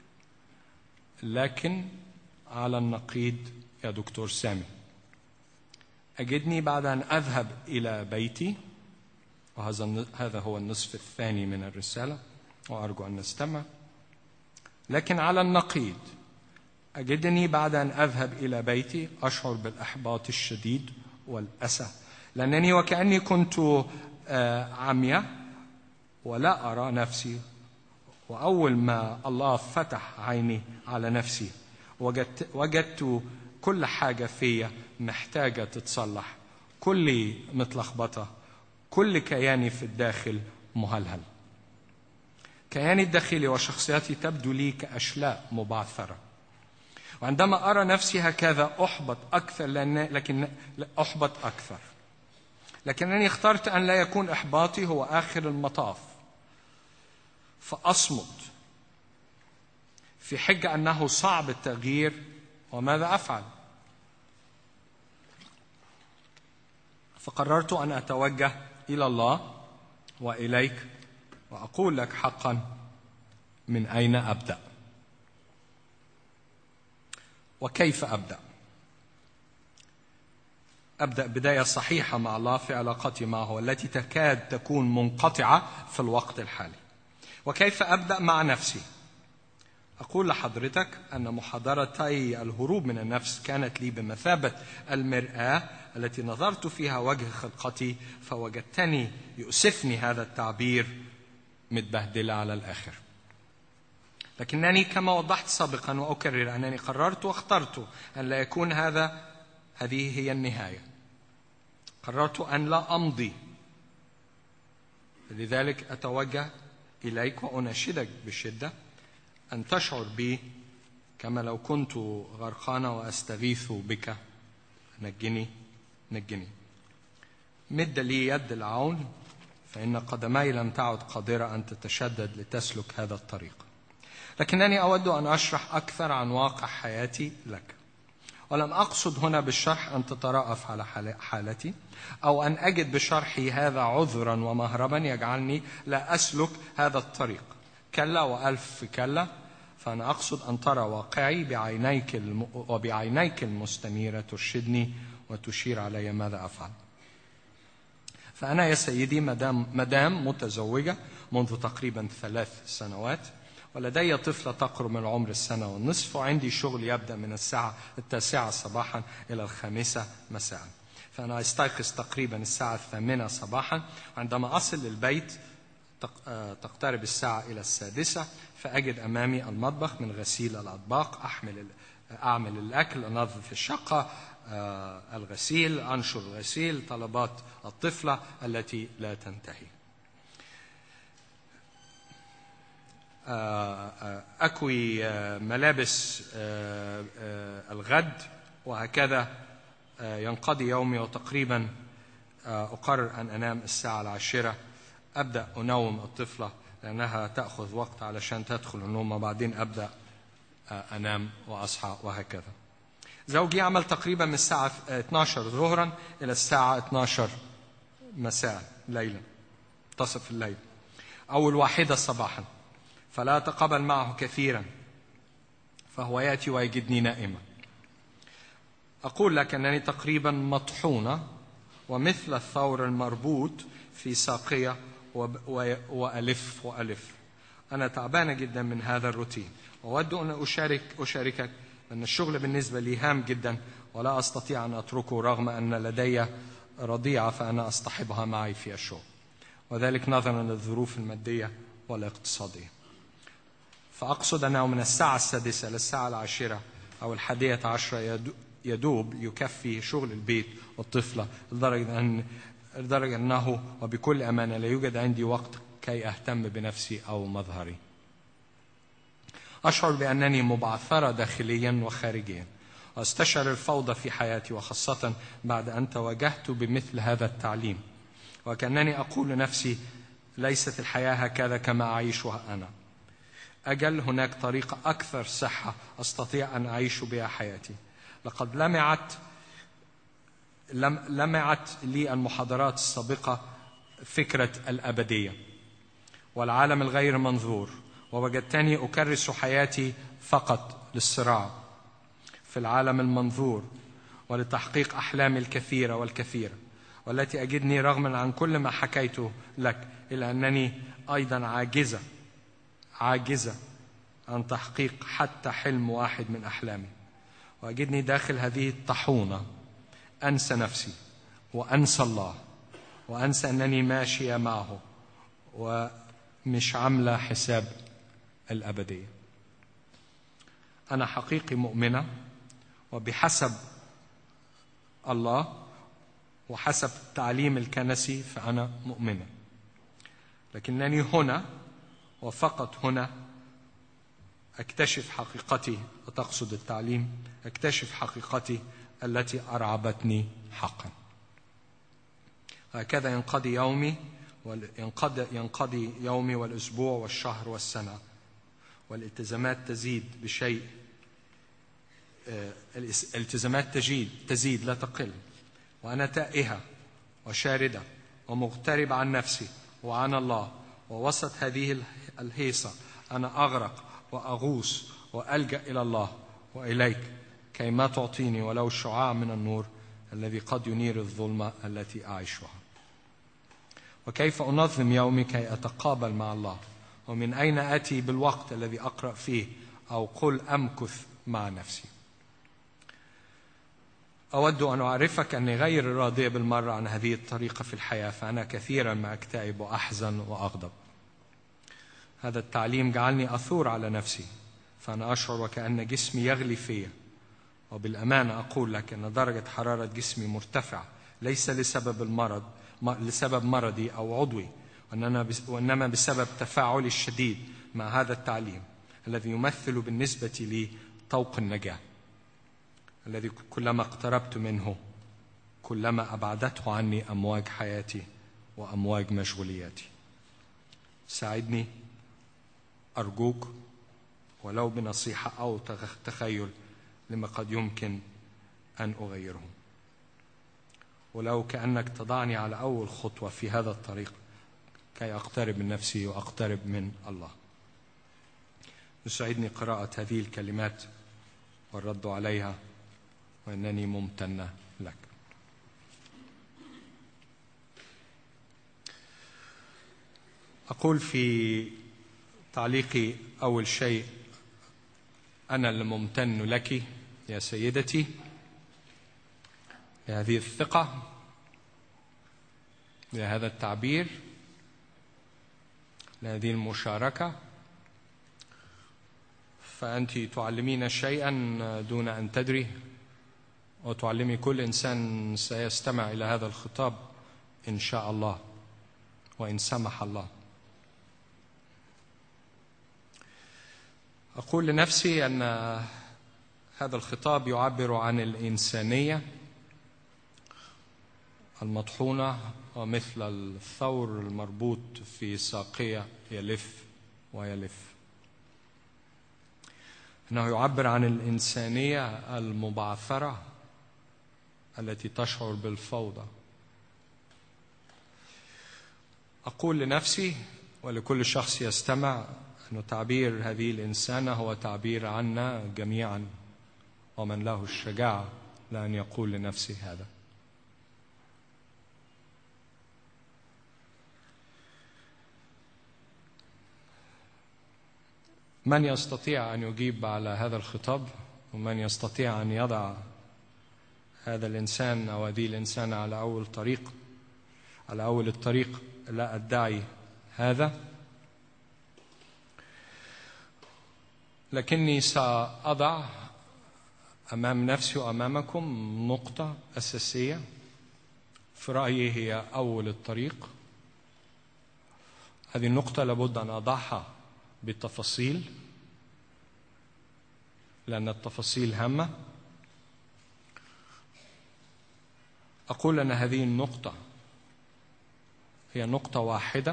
لكن على النقيض يا دكتور سامي. أجدني بعد أن أذهب إلى بيتي، وهذا هذا هو النصف الثاني من الرسالة وأرجو أن نستمع، لكن على النقيض أجدني بعد أن أذهب إلى بيتي أشعر بالإحباط الشديد والأسى، لأنني وكأني كنت عمياء ولا أرى نفسي. وأول ما الله فتح عيني على نفسي وجدت, وجدت كل حاجة فيا محتاجة تتصلح، كل متلخبطة، كل كياني في الداخل مهلهل. كياني الداخلي وشخصيتي تبدو لي كأشلاء مبعثرة، وعندما أرى نفسي هكذا أحبط أكثر، لأن لكن أحبط أكثر لكنني اخترت أن لا يكون إحباطي هو آخر المطاف، فأصمت في حجة أنه صعب التغيير. وماذا أفعل؟ فقررت أن أتوجه إلى الله وإليك وأقول لك حقا من أين أبدأ وكيف أبدأ. أبدأ بداية صحيحة مع الله في علاقتي معه والتي تكاد تكون منقطعة في الوقت الحالي. وكيف أبدأ مع نفسي؟ أقول لحضرتك أن محاضرتي الهروب من النفس كانت لي بمثابة المرآة التي نظرت فيها وجه خلقتي فوجدتني، يؤسفني هذا التعبير، متبهدلة على الآخر. لكنني كما وضحت سابقا وأكرر أنني قررت واخترت أن لا يكون هذا هذه هي النهاية. قررت أن لا أمضي، لذلك أتوجه إليك وأناشدك بشدة أن تشعر بي كما لو كنت غرقانة وأستغيث بك. نجني نجني مد لي يد العون، فإن قدمي لم تعد قادرة أن تتشدد لتسلك هذا الطريق. لكنني أود أن أشرح أكثر عن واقع حياتي لك، ولم أقصد هنا بالشرح أن تترأف على حالتي أو أن أجد بشرحي هذا عذرا ومهربا يجعلني لا أسلك هذا الطريق. كلا وألف كلا، فأنا أقصد أن ترى واقعي بعينيك الم... وبعينيك المستنيرة ترشدني وتشير علي ماذا أفعل. فأنا يا سيدي مدام, مدام متزوجة منذ تقريبا ثلاث سنوات، ولدي طفلة تقرب من عمر السنة والنصف، وعندي شغل يبدأ من الساعة التاسعة صباحا إلى الخامسة مساء. فأنا أستيقظ تقريبا الساعة الثامنة صباحا، وعندما أصل للبيت تقترب الساعة إلى السادسة، فأجد أمامي المطبخ من غسيل الأطباق، أحمل أعمل الأكل، أنظف الشقة، الغسيل، أنشر الغسيل، طلبات الطفلة التي لا تنتهي، أكوي ملابس الغد، وهكذا ينقضي يومي. وتقريبا أقرر أن أنام الساعة العاشرة. أبدأ أنوم الطفلة لأنها تأخذ وقت علشان تدخل النوم، وبعدين أبدأ أنام وأصحى وهكذا. زوجي يعمل تقريبا من الساعة اثنتي عشرة ظهرا إلى الساعة اثنتي عشرة مساء ليلا، منتصف الليل أو الواحدة صباحا، فلا أتقابل معه كثيرا، فهو يأتي ويجدني نائمة. أقول لك أنني تقريبا مطحونة ومثل الثور المربوط في ساقية وألف وألف. أنا تعبانة جدا من هذا الروتين، وأود أن أشارك أشاركك أن الشغل بالنسبة لي هام جدا، ولا أستطيع أن أتركه رغم أن لدي رضيعة فأنا أصطحبها معي في الشغل، وذلك نظرا للظروف المادية والاقتصادية. فأقصد أنه من الساعة السادسة للساعة العاشرة أو الحادية عشرة يدوب يكفي شغل البيت والطفلة، لدرجة أن لدرجة أنه وبكل أمانة لا يوجد عندي وقت كي أهتم بنفسي أو مظهري. أشعر بأنني مبعثرة داخليا وخارجيا، وأستشعر الفوضى في حياتي، وخاصة بعد أن تواجهت بمثل هذا التعليم، وكأنني أقول لنفسي ليست الحياة هكذا كما أعيشها أنا، أجل هناك طريقة أكثر صحة أستطيع أن أعيش بها حياتي. لقد لمعت لم لمعت لي المحاضرات السابقة فكرة الأبدية والعالم الغير منظور، ووجدتني أكرس حياتي فقط للصراع في العالم المنظور ولتحقيق أحلامي الكثيرة والكثيرة، والتي أجدني رغما عن كل ما حكيته لك إلا أنني أيضا عاجزة عاجزة عن تحقيق حتى حلم واحد من أحلامي. وأجدني داخل هذه الطاحونة أنسى نفسي وأنسى الله وأنسى أنني ماشية معه ومش عاملة حساب الأبدية. أنا حقيقي مؤمنة، وبحسب الله وحسب التعليم الكنسي فأنا مؤمنة، لكنني هنا وفقط هنا أكتشف حقيقتي، وتقصد التعليم أكتشف حقيقتي التي أرعبتني حقا. هكذا ينقضي يومي وينقضي ينقضي يومي والأسبوع والشهر والسنة، والالتزامات تزيد بشيء، الالتزامات تزيد تزيد لا تقل، وأنا تائهة وشاردة ومغترب عن نفسي وعن الله، ووسط هذه الهيصة أنا أغرق وأغوص وألجأ إلى الله وإليك كي ما تعطيني ولو شعاع من النور الذي قد ينير الظلمة التي أعيشها. وكيف أنظم يومي كي أتقابل مع الله؟ ومن أين أتي بالوقت الذي أقرأ فيه أو قل أمكث مع نفسي؟ أود أن أعرفك أني غير راضية بالمرة عن هذه الطريقة في الحياة، فأنا كثيرا ما أكتئب وأحزن وأغضب. هذا التعليم جعلني أثور على نفسي، فأنا أشعر وكأن جسمي يغلي فيا. وبالأمانة أقول لك أن درجة حرارة جسمي مرتفعة، ليس لسبب المرض لسبب مرضي أو عضوي، وإنما بسبب تفاعلي الشديد مع هذا التعليم الذي يمثل بالنسبة لي طوق النجاة، الذي كلما اقتربت منه كلما أبعدته عني أمواج حياتي وأمواج مشغولياتي. ساعدني أرجوك ولو بنصيحة أو تخيل لما قد يمكن أن أغيره، ولو كأنك تضعني على أول خطوة في هذا الطريق كي أقترب من نفسي وأقترب من الله. يسعدني قراءة هذه الكلمات والرد عليها، وإنني ممتنة لك. أقول في تعليقي أول شيء: أنا الممتن لك يا سيدتي لهذه الثقة، لهذا التعبير، لهذه المشاركة. فأنت تعلمين شيئا دون أن تدري، وتعلمي كل إنسان سيستمع إلى هذا الخطاب إن شاء الله وإن سمح الله. أقول لنفسي أن هذا الخطاب يعبر عن الإنسانية المطحونة، ومثل الثور المربوط في ساقية يلف ويلف. إنه يعبر عن الإنسانية المبعثرة التي تشعر بالفوضى. أقول لنفسي ولكل شخص يستمع أن تعبير هذه الإنسانة هو تعبير عنا جميعا، ومن له الشجاعة لأن يقول لنفسه هذا. من يستطيع أن يجيب على هذا الخطاب؟ ومن يستطيع أن يضع هذا الإنسان أو هذه الإنسانة على أول طريق على أول الطريق؟ لا أدعي هذا، لكني سأضع أمام نفسي وأمامكم نقطة أساسية في رأيي هي أول الطريق. هذه النقطة لابد أن أضعها بالتفاصيل، لأن التفاصيل هامة. أقول أن هذه النقطة هي نقطة واحدة،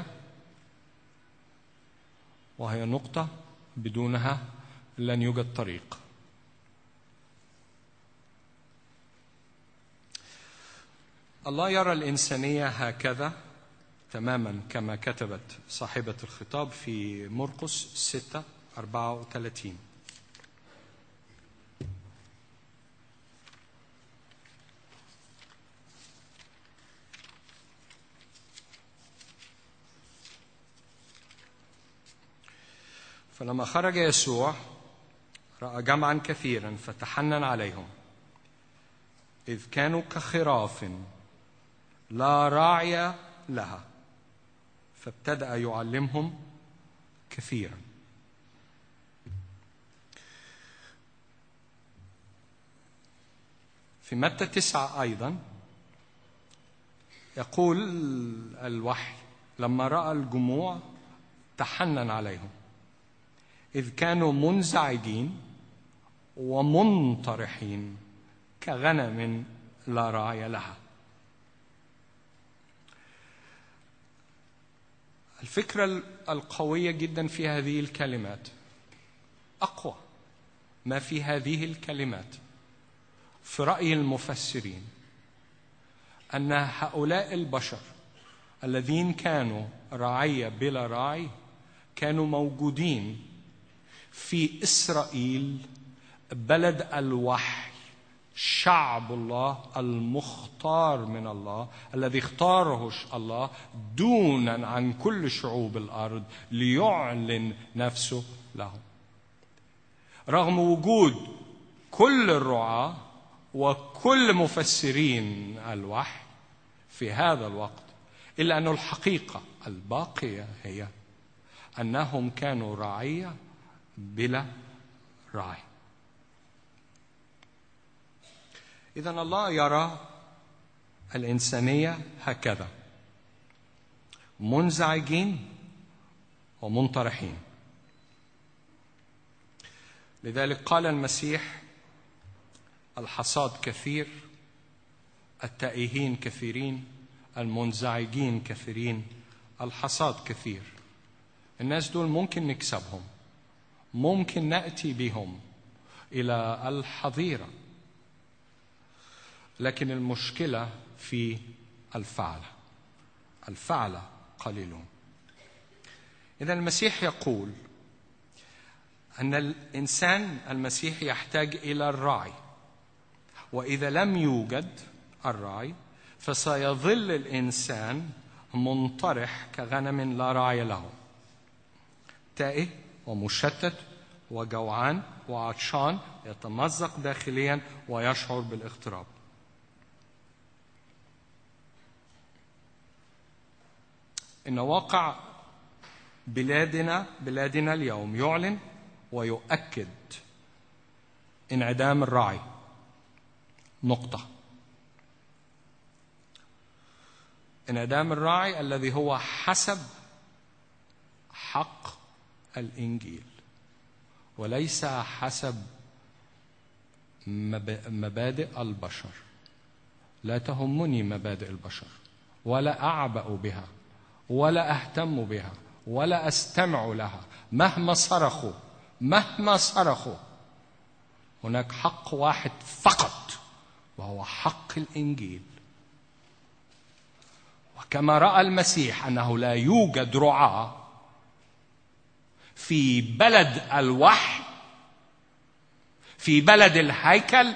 وهي نقطة بدونها لن يوجد طريق. الله يرى الإنسانية هكذا تماما كما كتبت صاحبة الخطاب في مرقس ستة أربعة وثلاثين: فلما خرج يسوع رأى جمعا كثيرا فتحنن عليهم، إذ كانوا كخراف لا راعي لها، فابتدأ يعلمهم كثيرا. في متى تسعة أيضا يقول الوحي: لما رأى الجموع تحنن عليهم، إذ كانوا منزعجين ومنطرحين كغنم لا راعي لها. الفكرة القوية جدا في هذه الكلمات، أقوى ما في هذه الكلمات في رأي المفسرين، أن هؤلاء البشر الذين كانوا رعية بلا راعي كانوا موجودين في إسرائيل، بلد الوحي، شعب الله المختار من الله، الذي اختاره الله دونا عن كل شعوب الأرض ليعلن نفسه لهم. رغم وجود كل الرعاة وكل مفسرين الوحي في هذا الوقت، إلا أن الحقيقة الباقية هي أنهم كانوا رعية بلا راعي. إذن الله يرى الإنسانية هكذا، منزعجين ومنطرحين. لذلك قال المسيح: الحصاد كثير، التائهين كثيرين، المنزعجين كثيرين. الحصاد كثير، الناس دول ممكن نكسبهم، ممكن نأتي بهم إلى الحظيرة، لكن المشكلة في الفعل. الفعل قليلون. إذا المسيح يقول أن الإنسان المسيحي يحتاج إلى الراعي، وإذا لم يوجد الراعي فسيظل الإنسان منطرح كغنم لا راعي له، تائه ومشتت وجوعان وعطشان، يتمزق داخليا ويشعر بالاغتراب. إن واقع بلادنا بلادنا اليوم يعلن ويؤكد انعدام الراعي. نقطة. انعدام الراعي الذي هو حسب حق الإنجيل، وليس حسب مبادئ البشر. لا تهمني مبادئ البشر، ولا أعبأ بها، ولا أهتم بها، ولا أستمع لها مهما صرخوا مهما صرخوا. هناك حق واحد فقط، وهو حق الإنجيل. وكما رأى المسيح أنه لا يوجد رعاة في بلد الوحي، في بلد الهيكل،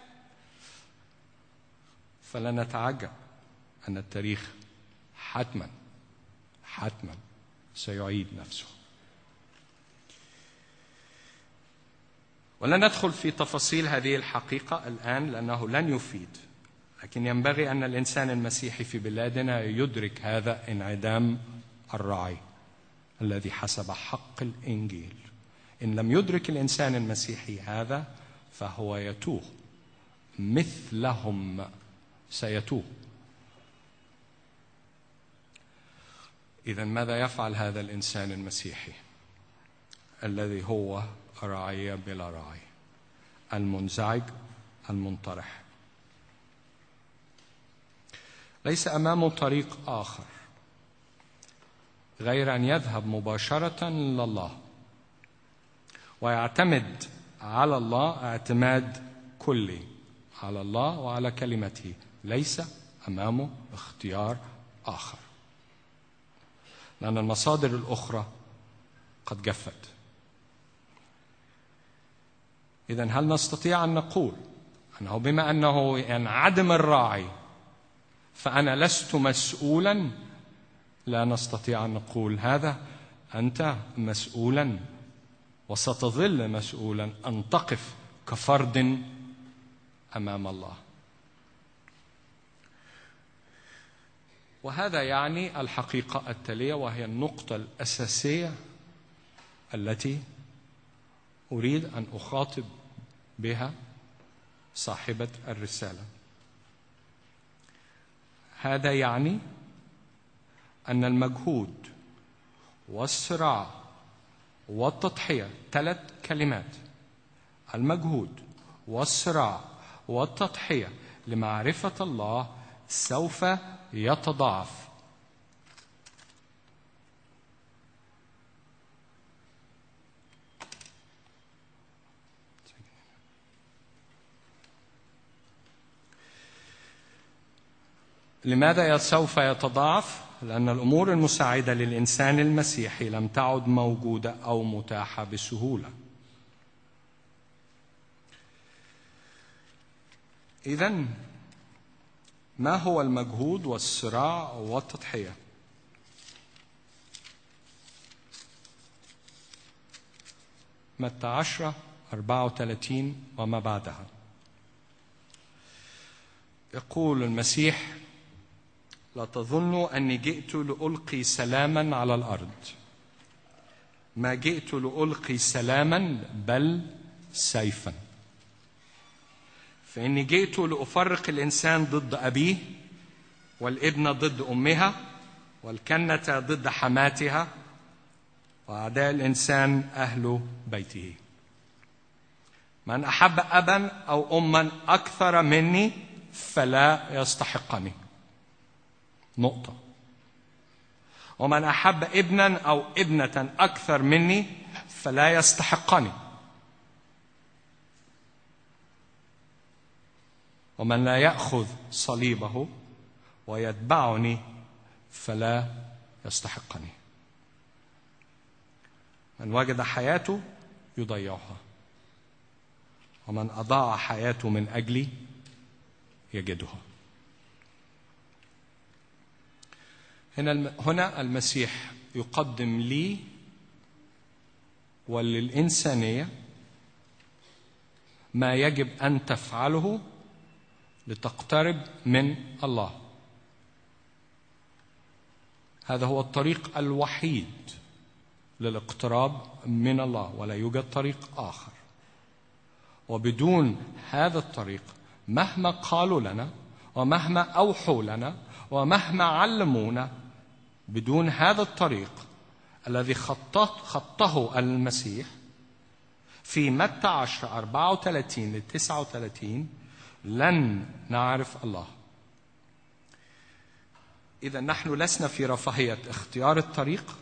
فلا نتعجب أن التاريخ حتما حتما سيعيد نفسه. ولا ندخل في تفاصيل هذه الحقيقة الآن لأنه لن يفيد، لكن ينبغي أن الإنسان المسيحي في بلادنا يدرك هذا انعدام الراعي الذي حسب حق الإنجيل. إن لم يدرك الإنسان المسيحي هذا فهو يتوه، مثلهم سيتوه. إذن ماذا يفعل هذا الإنسان المسيحي الذي هو راعي بلا راعي، المنزعج المنطرح؟ ليس أمامه طريق آخر غير أن يذهب مباشرة لله ويعتمد على الله اعتماد كلي، على الله وعلى كلمته. ليس أمامه اختيار آخر، لأن المصادر الأخرى قد جفت. إذن هل نستطيع أن نقول أنه بما أنه ينعدم الراعي فأنا لست مسؤولا؟ لا نستطيع أن نقول هذا. أنت مسؤولا وستظل مسؤولا أن تقف كفرد أمام الله. وهذا يعني الحقيقة التالية، وهي النقطة الأساسية التي أريد أن أخاطب بها صاحبة الرسالة. هذا يعني أن المجهود والصراع والتضحية، ثلاث كلمات: المجهود والصراع والتضحية لمعرفة الله، سوف يتضاعف. لماذا سوف يتضاعف؟ لأن الأمور المساعدة للإنسان المسيحي لم تعد موجودة أو متاحة بسهولة. إذن ما هو المجهود والصراع والتضحية؟ متى عشرة أربعة وثلاثين وما بعدها. يقول المسيح: لا تظنوا أني جئت لألقي سلاما على الأرض، ما جئت لألقي سلاما بل سيفا، فإني جئت لأفرق الإنسان ضد أبيه، والابن ضد أمها، والكنة ضد حماتها، وأعداء الإنسان أهل بيته. من أحب أبا أو أما أكثر مني فلا يستحقني. نقطة. ومن أحب ابنا أو ابنة أكثر مني فلا يستحقني. ومن لا يأخذ صليبه ويتبعني فلا يستحقني. من وجد حياته يضيعها، ومن أضاع حياته من أجلي يجدها. هنا هنا المسيح يقدم لي وللإنسانية ما يجب أن تفعله لتقترب من الله. هذا هو الطريق الوحيد للاقتراب من الله، ولا يوجد طريق آخر. وبدون هذا الطريق مهما قالوا لنا ومهما أوحوا لنا ومهما علمونا، بدون هذا الطريق الذي خطه, خطه المسيح في متى عشرة أربعة وثلاثين لتسعة وثلاثين لن نعرف الله. إذا نحن لسنا في رفاهية اختيار الطريق،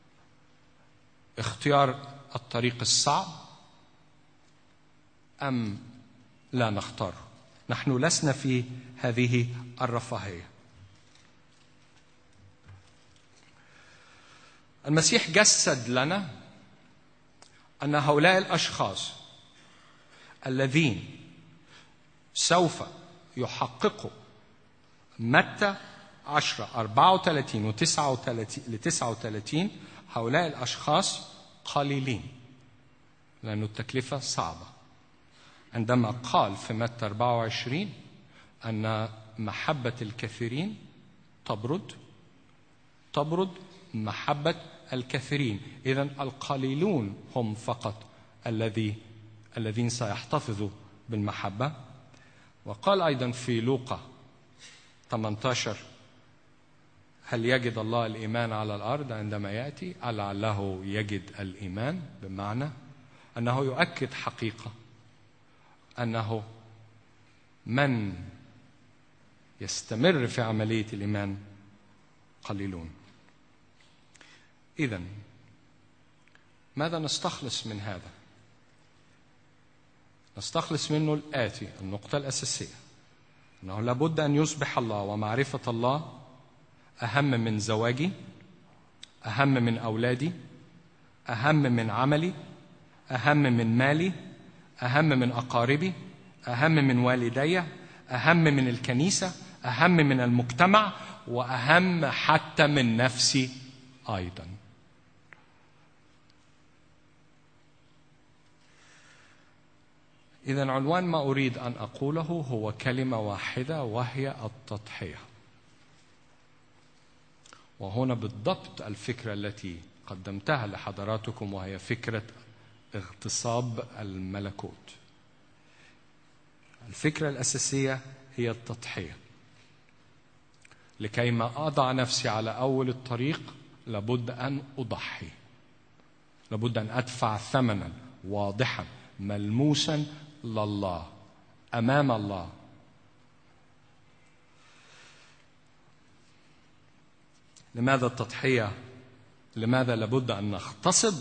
اختيار الطريق الصعب أم لا نختار. نحن لسنا في هذه الرفاهية. المسيح جسد لنا أن هؤلاء الأشخاص الذين سوف يحققوا متى عشرة أربعة وثلاثين وتسعة وثلاثين، هؤلاء الأشخاص قليلين لأن التكلفة صعبة. عندما قال في متى أربعة وعشرين أن محبة الكثيرين تبرد تبرد محبة الكثيرين، إذن القليلون هم فقط الذي الذين سيحتفظوا بالمحبة. وقال أيضا في لوقا ثمانية عشر: هل يجد الله الإيمان على الأرض عندما يأتي؟ لعله يجد الإيمان، بمعنى أنه يؤكد حقيقة أنه من يستمر في عملية الإيمان قليلون. إذن ماذا نستخلص من هذا؟ نستخلص منه الآتي، النقطة الأساسية، أنه لابد أن يصبح الله ومعرفة الله أهم من زواجي، أهم من أولادي، أهم من عملي، أهم من مالي، أهم من أقاربي، أهم من والدي، أهم من الكنيسة، أهم من المجتمع، وأهم حتى من نفسي أيضا. إذن عنوان ما أريد أن أقوله هو كلمة واحدة، وهي التضحية. وهنا بالضبط الفكرة التي قدمتها لحضراتكم، وهي فكرة اغتصاب الملكوت. الفكرة الأساسية هي التضحية. لكي ما أضع نفسي على أول الطريق لابد أن أضحي، لابد أن أدفع ثمنا واضحا ملموسا لله أمام الله. لماذا التضحية؟ لماذا لابد أن نغتصب؟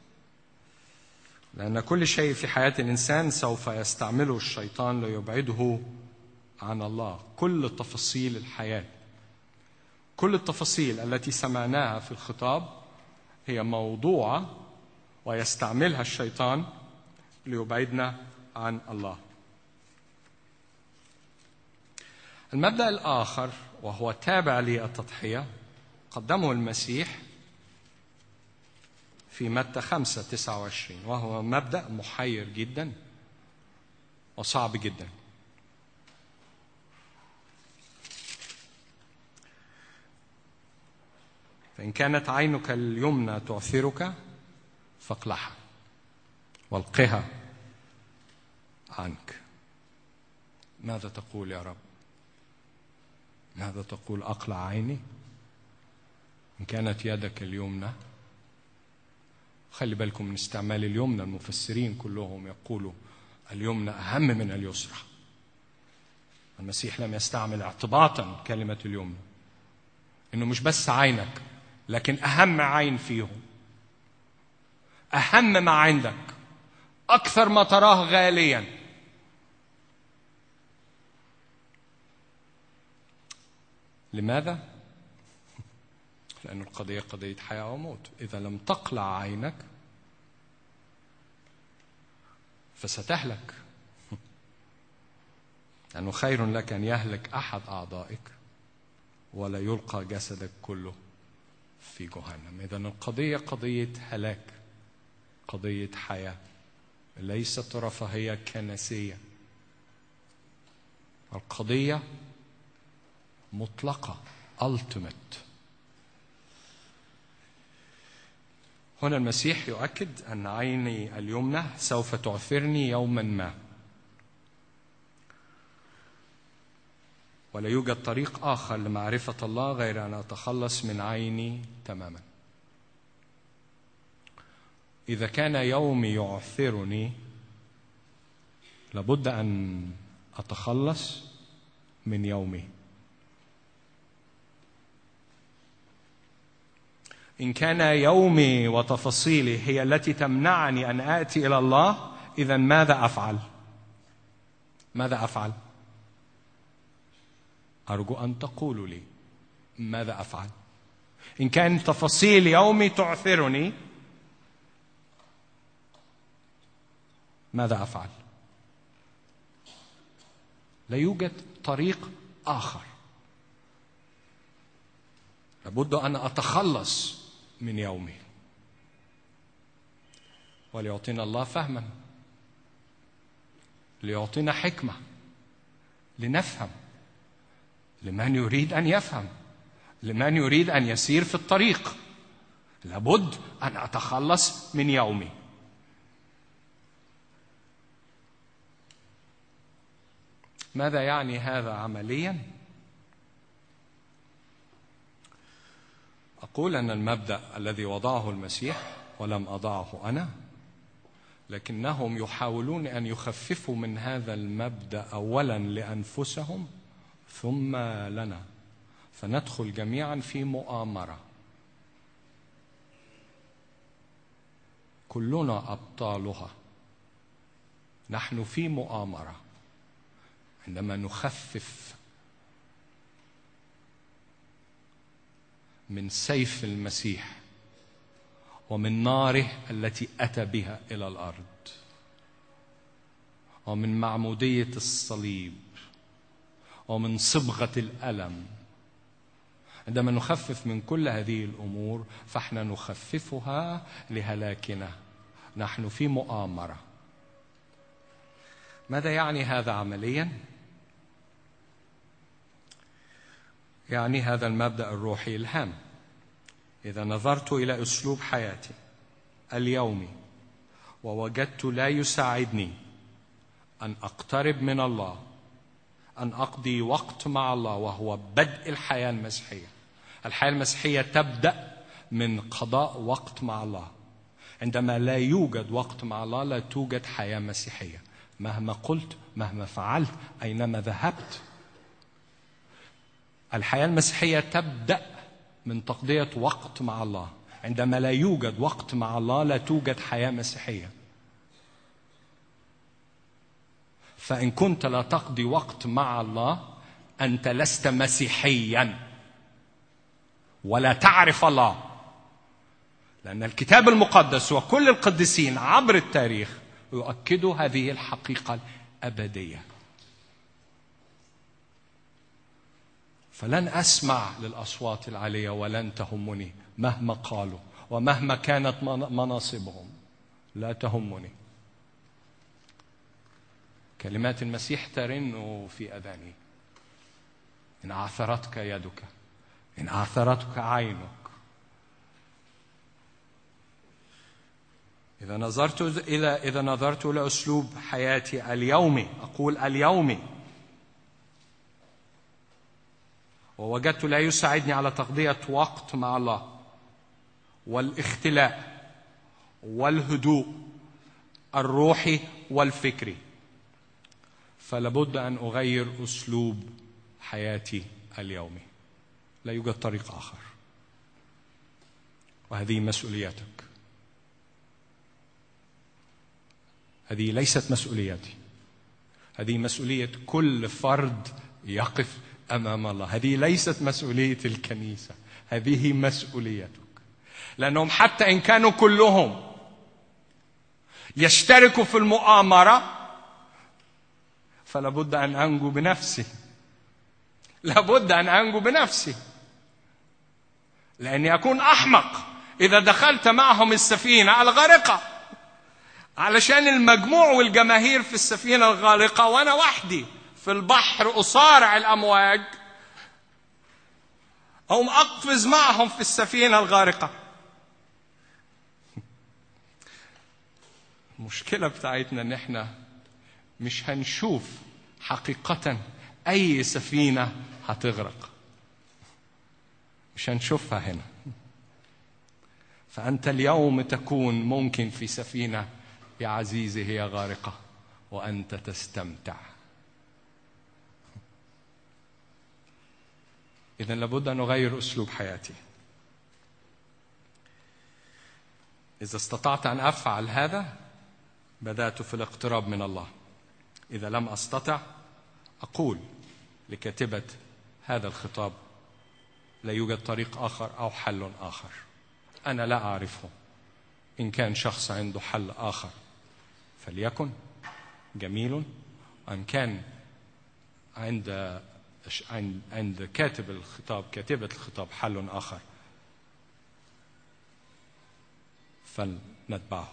لأن كل شيء في حياة الإنسان سوف يستعمله الشيطان ليبعده عن الله. كل تفاصيل الحياة كل التفاصيل التي سمعناها في الخطاب هي موضوعة ويستعملها الشيطان ليبعدنا عن الله. المبدأ الآخر وهو تابع للتضحية قدمه المسيح في متى خمسة تسعة وعشرين، وهو مبدأ محير جدا وصعب جدا. فإن كانت عينك اليمنى تعثرك فاقلعها والقها عنك. ماذا تقول يا رب؟ ماذا تقول؟ أقلع عيني؟ إن كانت يدك اليمنى، خلي بالكم من استعمال اليمنى، المفسرين كلهم يقولوا اليمنى أهم من اليسرى. المسيح لم يستعمل اعتباطا كلمة اليمنى، إنه مش بس عينك لكن أهم عين فيهم، أهم ما عندك، أكثر ما تراه غاليا. لماذا؟ لأن القضية قضية حياة وموت. إذا لم تقلع عينك فستهلك، لأنه خير لك أن يهلك أحد أعضائك ولا يلقى جسدك كله في جهنم. إذن القضية قضية هلاك، قضية حياة، ليست رفاهية كنسية. القضية مطلقة ultimate. هنا المسيح يؤكد أن عيني اليمنى سوف تعثرني يوما ما، ولا يوجد طريق آخر لمعرفة الله غير أن أتخلص من عيني تماما. إذا كان يومي يعثرني لابد أن أتخلص من يومي. إن كان يومي وتفاصيلي هي التي تمنعني أن آتي إلى الله، إذن ماذا أفعل؟ ماذا أفعل؟ أرجو أن تقولوا لي ماذا أفعل. إن كان تفاصيل يومي تعثرني ماذا أفعل؟ لا يوجد طريق آخر، لابد أن أتخلص من يومي. وليعطينا الله فهما، ليعطينا حكمة لنفهم، لمن يريد أن يفهم، لمن يريد أن يسير في الطريق. لابد أن أتخلص من يومي. ماذا يعني هذا عمليا؟ أقول أن المبدأ الذي وضعه المسيح ولم أضعه أنا، لكنهم يحاولون أن يخففوا من هذا المبدأ أولا لأنفسهم ثم لنا، فندخل جميعا في مؤامرة. كلنا أبطالها. نحن في مؤامرة عندما نخفف من سيف المسيح ومن ناره التي أتى بها إلى الأرض ومن معمودية الصليب ومن صبغة الألم. عندما نخفف من كل هذه الأمور فإحنا نخففها لهلاكنا. نحن في مؤامرة. ماذا يعني هذا عمليا؟ يعني هذا المبدأ الروحي الهام. إذا نظرت إلى أسلوب حياتي اليومي ووجدت لا يساعدني أن أقترب من الله، أن أقضي وقت مع الله، وهو بدء الحياة المسيحية. الحياة المسيحية تبدأ من قضاء وقت مع الله. عندما لا يوجد وقت مع الله لا توجد حياة مسيحية. مهما قلت، مهما فعلت، أينما ذهبت. الحياة المسيحية تبدأ من تقضية وقت مع الله. عندما لا يوجد وقت مع الله لا توجد حياة مسيحية. فإن كنت لا تقضي وقت مع الله أنت لست مسيحيا. ولا تعرف الله. لأن الكتاب المقدس وكل القديسين عبر التاريخ يؤكدوا هذه الحقيقة الأبدية. فلن أسمع للأصوات العالية ولن تهمني مهما قالوا ومهما كانت مناصبهم، لا تهمني. كلمات المسيح ترن في أذاني: إن أعثرتك يدك، إن أعثرتك عينك. إذا نظرت إلى إذا نظرت إلى أسلوب حياتي اليومي، أقول اليومي، ووجدت لا يساعدني على تقضية وقت مع الله والاختلاء والهدوء الروحي والفكري، فلابد أن أغير أسلوب حياتي اليومي. لا يوجد طريق آخر، وهذه مسؤوليتك. هذه ليست مسؤوليتي، هذه مسؤولية كل فرد يقف أمام الله. هذه ليست مسؤولية الكنيسة، هذه مسؤوليتك. لأنهم حتى إن كانوا كلهم يشتركوا في المؤامرة، فلابد أن أنجو بنفسي، لابد أن أنجو بنفسي، لأني أكون أحمق إذا دخلت معهم السفينة الغارقة، علشان المجموع والجماهير في السفينة الغارقة وأنا وحدي في البحر أصارع الأمواج، أو أقفز معهم في السفينة الغارقة. المشكلة بتاعتنا إن إحنا مش هنشوف حقيقة أي سفينة هتغرق، مش هنشوفها هنا. فأنت اليوم تكون ممكن في سفينة يا عزيزي هي غارقة وأنت تستمتع. إذن لابد أن أغير أسلوب حياتي. إذا استطعت أن أفعل هذا بدأت في الاقتراب من الله. إذا لم أستطع أقول لكاتبة هذا الخطاب: لا يوجد طريق آخر أو حل آخر، أنا لا أعرفه. إن كان شخص عنده حل آخر فليكن جميل، وإن كان عند عند كاتب الخطاب كاتبة الخطاب حل آخر فلنتبعه.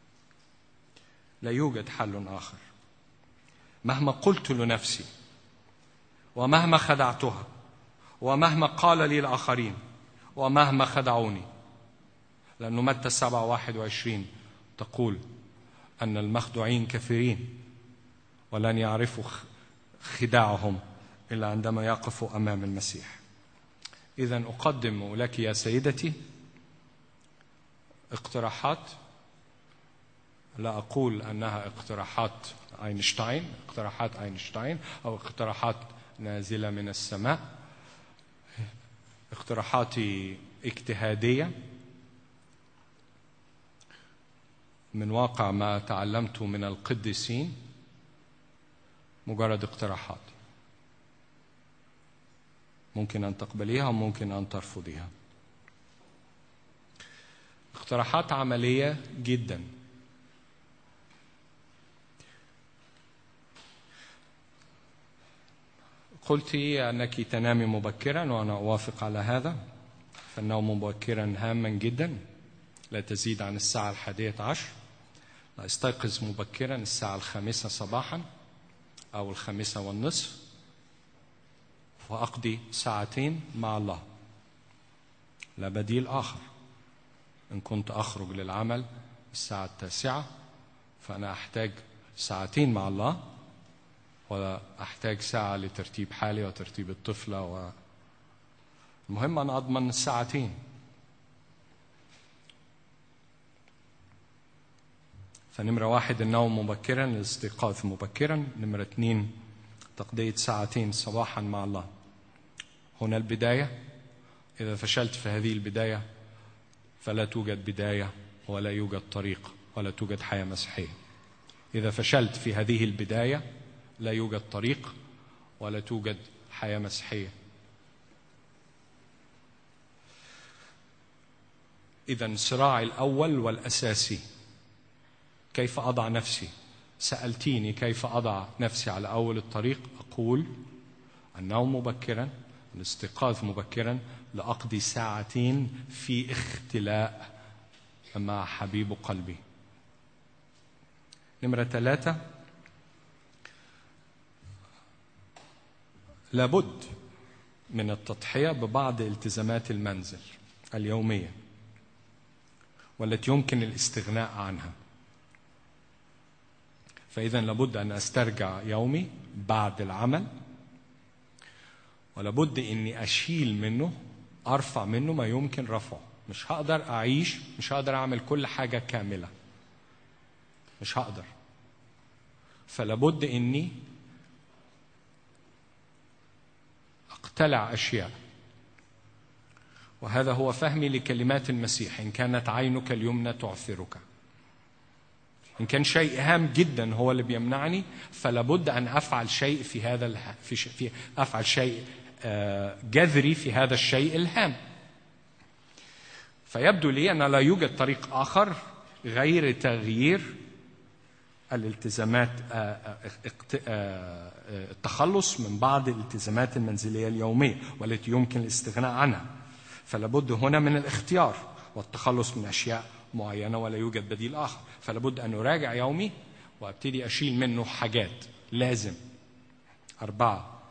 لا يوجد حل آخر. مهما قلت لنفسي ومهما خدعتها ومهما قال لي الآخرين ومهما خدعوني، لأنه متى سبعة واحد وعشرين تقول أن المخدوعين كثيرين ولن يعرفوا خداعهم إلا عندما يقفوا أمام المسيح. إذن أقدم لك يا سيدتي اقتراحات، لا أقول أنها اقتراحات أينشتاين اقتراحات أينشتاين أو اقتراحات نازلة من السماء، اقتراحاتي اجتهادية من واقع ما تعلمته من القديسين، مجرد اقتراحات ممكن أن تقبليها وممكن أن ترفضيها. اقتراحات عملية جدا. قلت أنك تنامي مبكرا وأنا أوافق على هذا، فالنوم مبكرا هاما جدا، لا تزيد عن الساعة الحادية عشر. لا استيقظ مبكرا الساعة الخامسة صباحا أو الخامسة والنصف، وأقضي ساعتين مع الله، لا بديل آخر. إن كنت أخرج للعمل الساعة التاسعة فأنا أحتاج ساعتين مع الله، ولا أحتاج ساعة لترتيب حالي وترتيب الطفلة و... المهم أن أضمن الساعتين. فنمرة واحد النوم مبكرا، الاستيقاظ مبكرا. نمرة اثنين تقضية ساعتين صباحا مع الله. هنا البداية. إذا فشلت في هذه البداية فلا توجد بداية ولا يوجد طريق ولا توجد حياة مسيحية. إذا فشلت في هذه البداية لا يوجد طريق ولا توجد حياة مسيحية. إذن صراعي الأول والأساسي كيف أضع نفسي. سألتيني كيف أضع نفسي على أول الطريق، أقول النوم مبكرا، الاستيقاظ مبكرا، لأقضي ساعتين في اختلاء مع حبيب قلبي. نمرة ثلاثة، لابد من التضحية ببعض التزامات المنزل اليومية والتي يمكن الاستغناء عنها. فإذا لابد أن أسترجع يومي بعد العمل، ولابد أني أشيل منه، أرفع منه ما يمكن رفعه. مش هقدر أعيش، مش هقدر أعمل كل حاجة كاملة، مش هقدر. فلابد أني أقتلع أشياء. وهذا هو فهمي لكلمات المسيح: إن كانت عينك اليمنى تعثرك. إن كان شيء هام جدا هو اللي بيمنعني، فلابد أن أفعل شيء في هذا الح... في, ش... في أفعل شيء آه جذري في هذا الشيء الهام. فيبدو لي أن لا يوجد طريق آخر غير تغيير الالتزامات، آه اقت... آه التخلص من بعض الالتزامات المنزلية اليومية والتي يمكن الاستغناء عنها. فلابد هنا من الاختيار والتخلص من أشياء معينة ولا يوجد بديل آخر. فلابد أن أراجع يومي وأبتدي أشيل منه حاجات لازم. أربعة،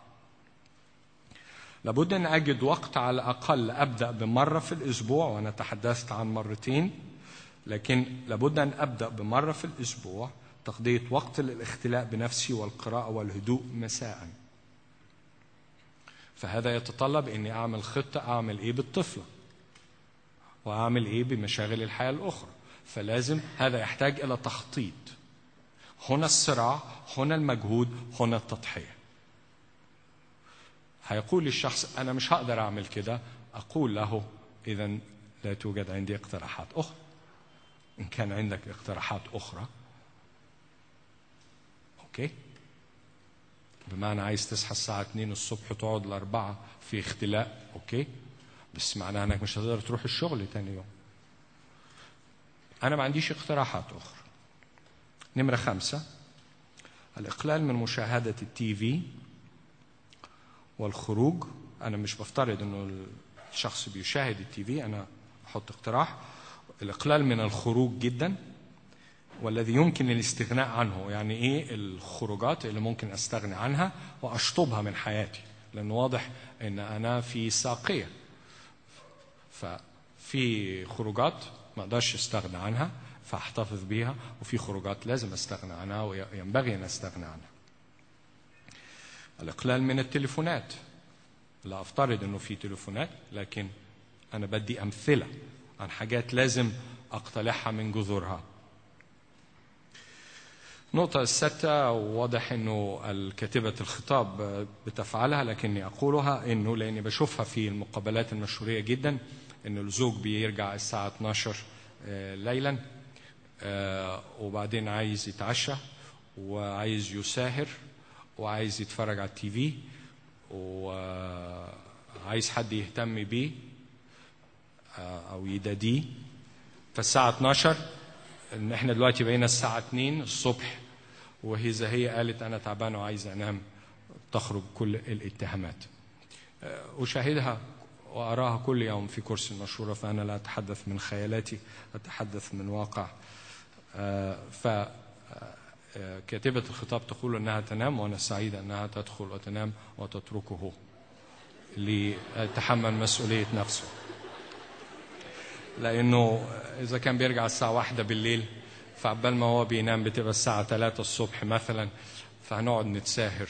لابد أن أجد وقت على الأقل أبدأ بمرة في الأسبوع، وأنا تحدثت عن مرتين، لكن لابد أن أبدأ بمرة في الأسبوع تقضية وقت للاختلاء بنفسي والقراءة والهدوء مساء. فهذا يتطلب أني أعمل خطة أعمل إيه بالطفلة وأعمل إيه بمشاغل الحياة الأخرى. فلازم هذا يحتاج إلى تخطيط. هنا الصراع، هنا المجهود، هنا التضحية. هيقول الشخص أنا مش هقدر أعمل كده، أقول له إذن لا توجد عندي اقتراحات أخرى. إن كان عندك اقتراحات أخرى أوكي، بمعنى عايز تصحى الساعة اتنين الصبح وتقعد لأربعة في اختلاء، أوكي، بس معناها أنك مش هتقدر تروح الشغل تاني يوم. أنا ما عنديش اقتراحات أخرى. نمرة خمسة، الإقلال من مشاهدة التي في والخروج. أنا مش بفترض أنه الشخص بيشاهد التي في، أنا أحط اقتراح. الإقلال من الخروج جدا والذي يمكن الاستغناء عنه. يعني إيه الخروجات اللي ممكن أستغني عنها وأشطبها من حياتي؟ لأنه واضح أن أنا في ساقية، ففي خروجات ما أقدرش أستغنى عنها فأحتفظ بيها، وفي خروجات لازم أستغنى عنها وينبغي أن أستغنى عنها. الإقلال من التليفونات. لا أفترض أنه في تليفونات، لكن أنا بدي أمثلة عن حاجات لازم أقتلعها من جذورها. نقطة الستة، واضح أنه الكاتبة الخطاب بتفعلها لكني أقولها، أنه لأني بشوفها في المقابلات المشهورية جدا، أنه الزوج بيرجع الساعة اتناشر ليلا وبعدين عايز يتعشى وعايز يساهر وعايز يتفرج على التي في وعايز حد يهتم بيه أو يداديه. فالساعة اتناشر، إن إحنا دلوقتي بقينا الساعة اتنين الصبح، وإذا هي قالت أنا تعبان وعايز أنام، تخرج كل الاتهامات. أشاهدها وأراها كل يوم في كرسي المشورة، فأنا لا أتحدث من خيالاتي، أتحدث من واقع. فكاتبة الخطاب تقول أنها تنام، وأنا سعيدة أنها تدخل وتنام وتتركه ليتحمل مسؤولية نفسه. لأنه إذا كان بيرجع الساعة واحدة بالليل، فعبال ما هو بينام بتبقى الساعة ثلاثة الصبح مثلا، فهنقعد نتساهر.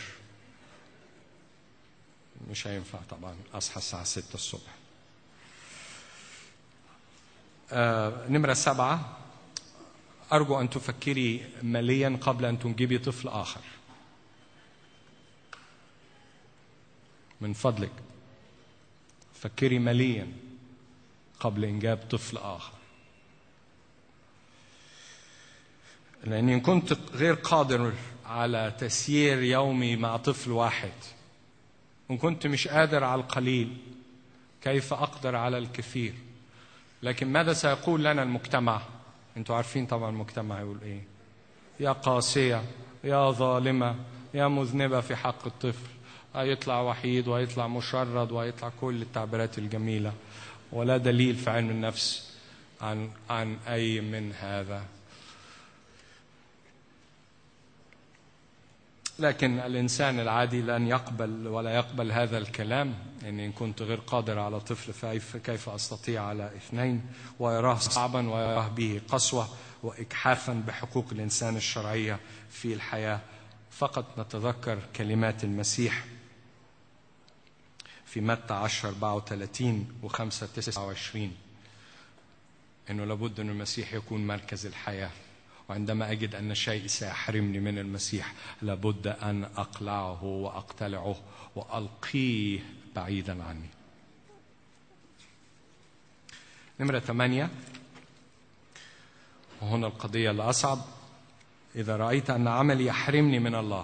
مش هينفع طبعا أصحى الساعة ستة الصبح. آه نمرة سبعة، أرجو أن تفكري ماليا قبل أن تنجبي طفل آخر. من فضلك فكري ماليا قبل إنجاب طفل آخر. لأني إن كنت غير قادر على تسيير يومي مع طفل واحد، وإن كنت مش قادر على القليل، كيف أقدر على الكثير؟ لكن ماذا سيقول لنا المجتمع؟ انتوا عارفين طبعا المجتمع يقول ايه: يا قاسية، يا ظالمة، يا مذنبة في حق الطفل. هيطلع وحيد وهيطلع مشرد وهيطلع كل التعبيرات الجميلة، ولا دليل في علم النفس عن عن أي من هذا. لكن الإنسان العادي لن يقبل ولا يقبل هذا الكلام، يعني إن كنت غير قادر على طفل فكيف أستطيع على اثنين، ويراه صعبا ويراه به قسوة وإجحافا بحقوق الإنسان الشرعية في الحياة. فقط نتذكر كلمات المسيح في متى عشرة أربعة وثلاثين وخمسة تسعة وعشرين، إنه لابد أن المسيح يكون مركز الحياة، وعندما أجد أن شيء سيحرمني من المسيح لابد أن أقلعه وأقتلعه وألقيه بعيدا عني. نمرة ثمانية، وهنا القضية الأصعب: إذا رأيت أن عملي يحرمني من الله،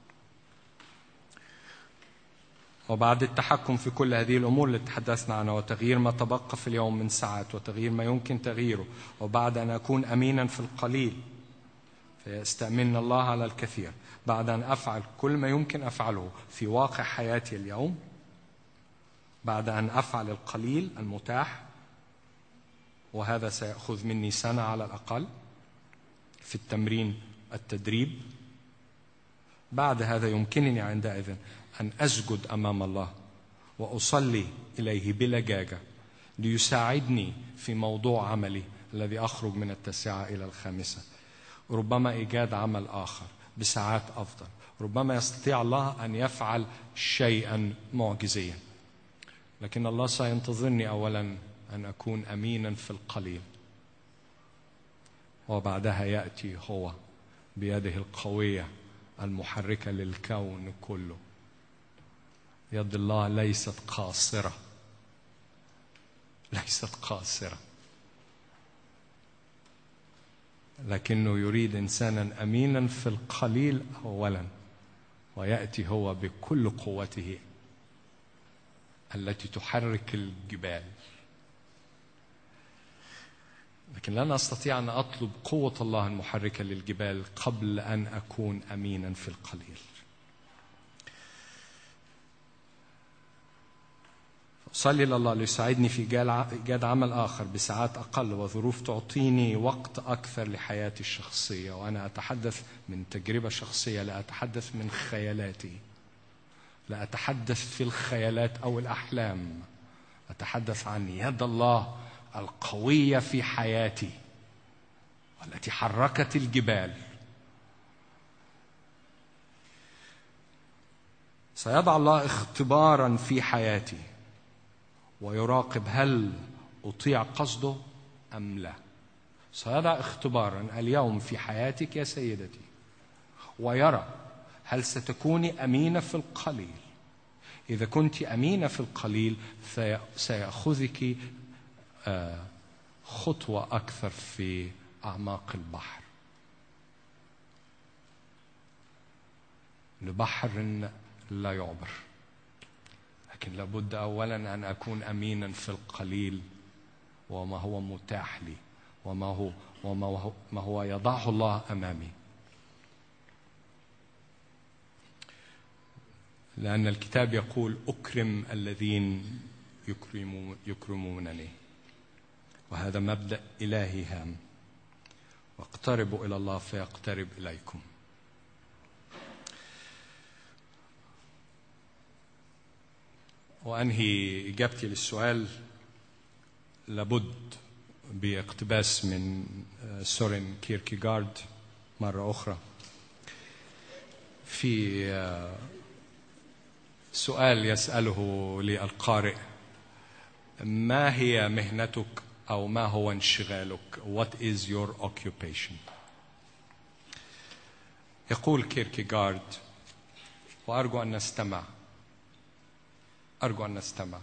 وبعد التحكم في كل هذه الأمور اللي تحدثنا عنها، وتغيير ما تبقى في اليوم من ساعات، وتغيير ما يمكن تغييره، وبعد أن أكون أمينا في القليل فيستأمن الله على الكثير، بعد أن أفعل كل ما يمكن أفعله في واقع حياتي اليوم، بعد أن أفعل القليل المتاح، وهذا سيأخذ مني سنة على الأقل في التمرين التدريب، بعد هذا يمكنني عندئذ أن أسجد أمام الله وأصلي إليه بلجاجة ليساعدني في موضوع عملي الذي أخرج من التاسعة إلى الخامسة. ربما إيجاد عمل آخر بساعات أفضل، ربما يستطيع الله أن يفعل شيئا معجزيا، لكن الله سينتظرني أولا أن أكون أمينا في القليل، وبعدها يأتي هو بيده القوية المحركة للكون كله. يد الله ليست قاصرة، ليست قاصرة، لكنه يريد إنسانا أمينا في القليل أولا، ويأتي هو بكل قوته التي تحرك الجبال. لكن لن أستطيع أن أطلب قوة الله المحركة للجبال قبل أن أكون أمينا في القليل. أصلي لله ليساعدني في إيجاد عمل آخر بساعات أقل وظروف تعطيني وقت أكثر لحياتي الشخصية. وأنا أتحدث من تجربة شخصية، لا أتحدث من خيالاتي، لا أتحدث في الخيالات أو الأحلام، أتحدث عن يد الله القوية في حياتي والتي حركت الجبال. سيضع الله اختبارا في حياتي ويراقب هل أطيع قصده أم لا. سيضع اختبارا اليوم في حياتك يا سيدتي، ويرى هل ستكوني أمينة في القليل. إذا كنت أمينة في القليل سيأخذك خطوة أكثر في أعماق البحر، لبحر لا يعبر. لكن لابد أولا أن أكون أمينا في القليل وما هو متاح لي وما هو وما هو, ما هو يضعه الله أمامي. لأن الكتاب يقول: أكرم الذين يكرمون يكرمونني، وهذا مبدأ إلهي هام. واقتربوا إلى الله فيقترب إليكم. وأنهي إجابتي للسؤال لابد باقتباس من سورين كيركيغارد مرة أخرى في سؤال يسأله للقارئ: ما هي مهنتك أو ما هو انشغالك؟ What is your occupation؟ يقول كيركيغارد، وأرجو أن نستمع أرجو أن نستمع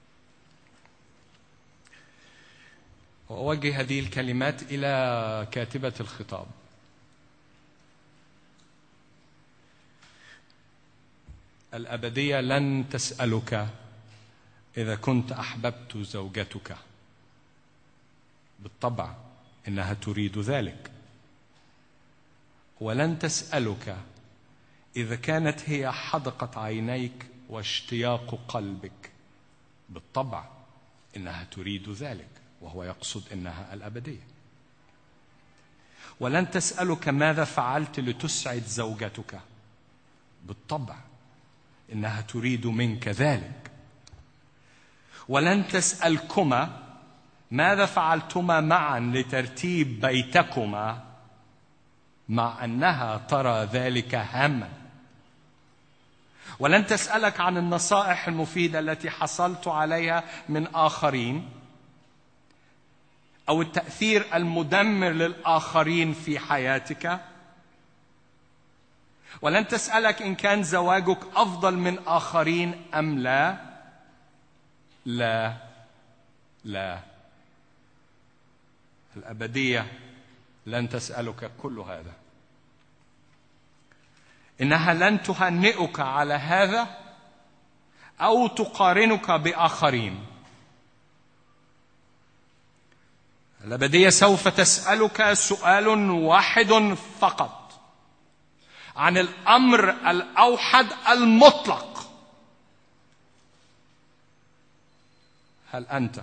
وأوجه هذه الكلمات إلى كاتبة الخطاب: الأبدية لن تسألك إذا كنت أحببت زوجتك، بالطبع إنها تريد ذلك. ولن تسألك إذا كانت هي حدقة عينيك واشتياق قلبك. بالطبع إنها تريد ذلك، وهو يقصد إنها الأبدية. ولن تسألك ماذا فعلت لتسعد زوجتك. بالطبع إنها تريد منك ذلك. ولن تسألكما ماذا فعلتما معا لترتيب بيتكما، مع أنها ترى ذلك هاما. ولن تسألك عن النصائح المفيدة التي حصلت عليها من آخرين، أو التأثير المدمر للآخرين في حياتك. ولن تسألك إن كان زواجك أفضل من آخرين أم لا. لا لا الأبدية لن تسألك كل هذا. إنها لن تهنئك على هذا أو تقارنك بآخرين. الأبدية سوف تسألك سؤال واحد فقط عن الأمر الأوحد المطلق: هل أنت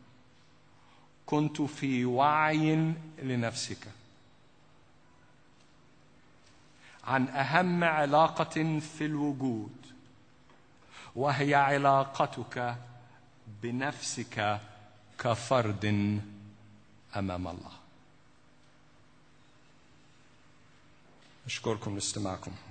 كنت في وعي لنفسك عن أهم علاقة في الوجود، وهي علاقتك بنفسك كفرد أمام الله؟ أشكركم لاستماعكم.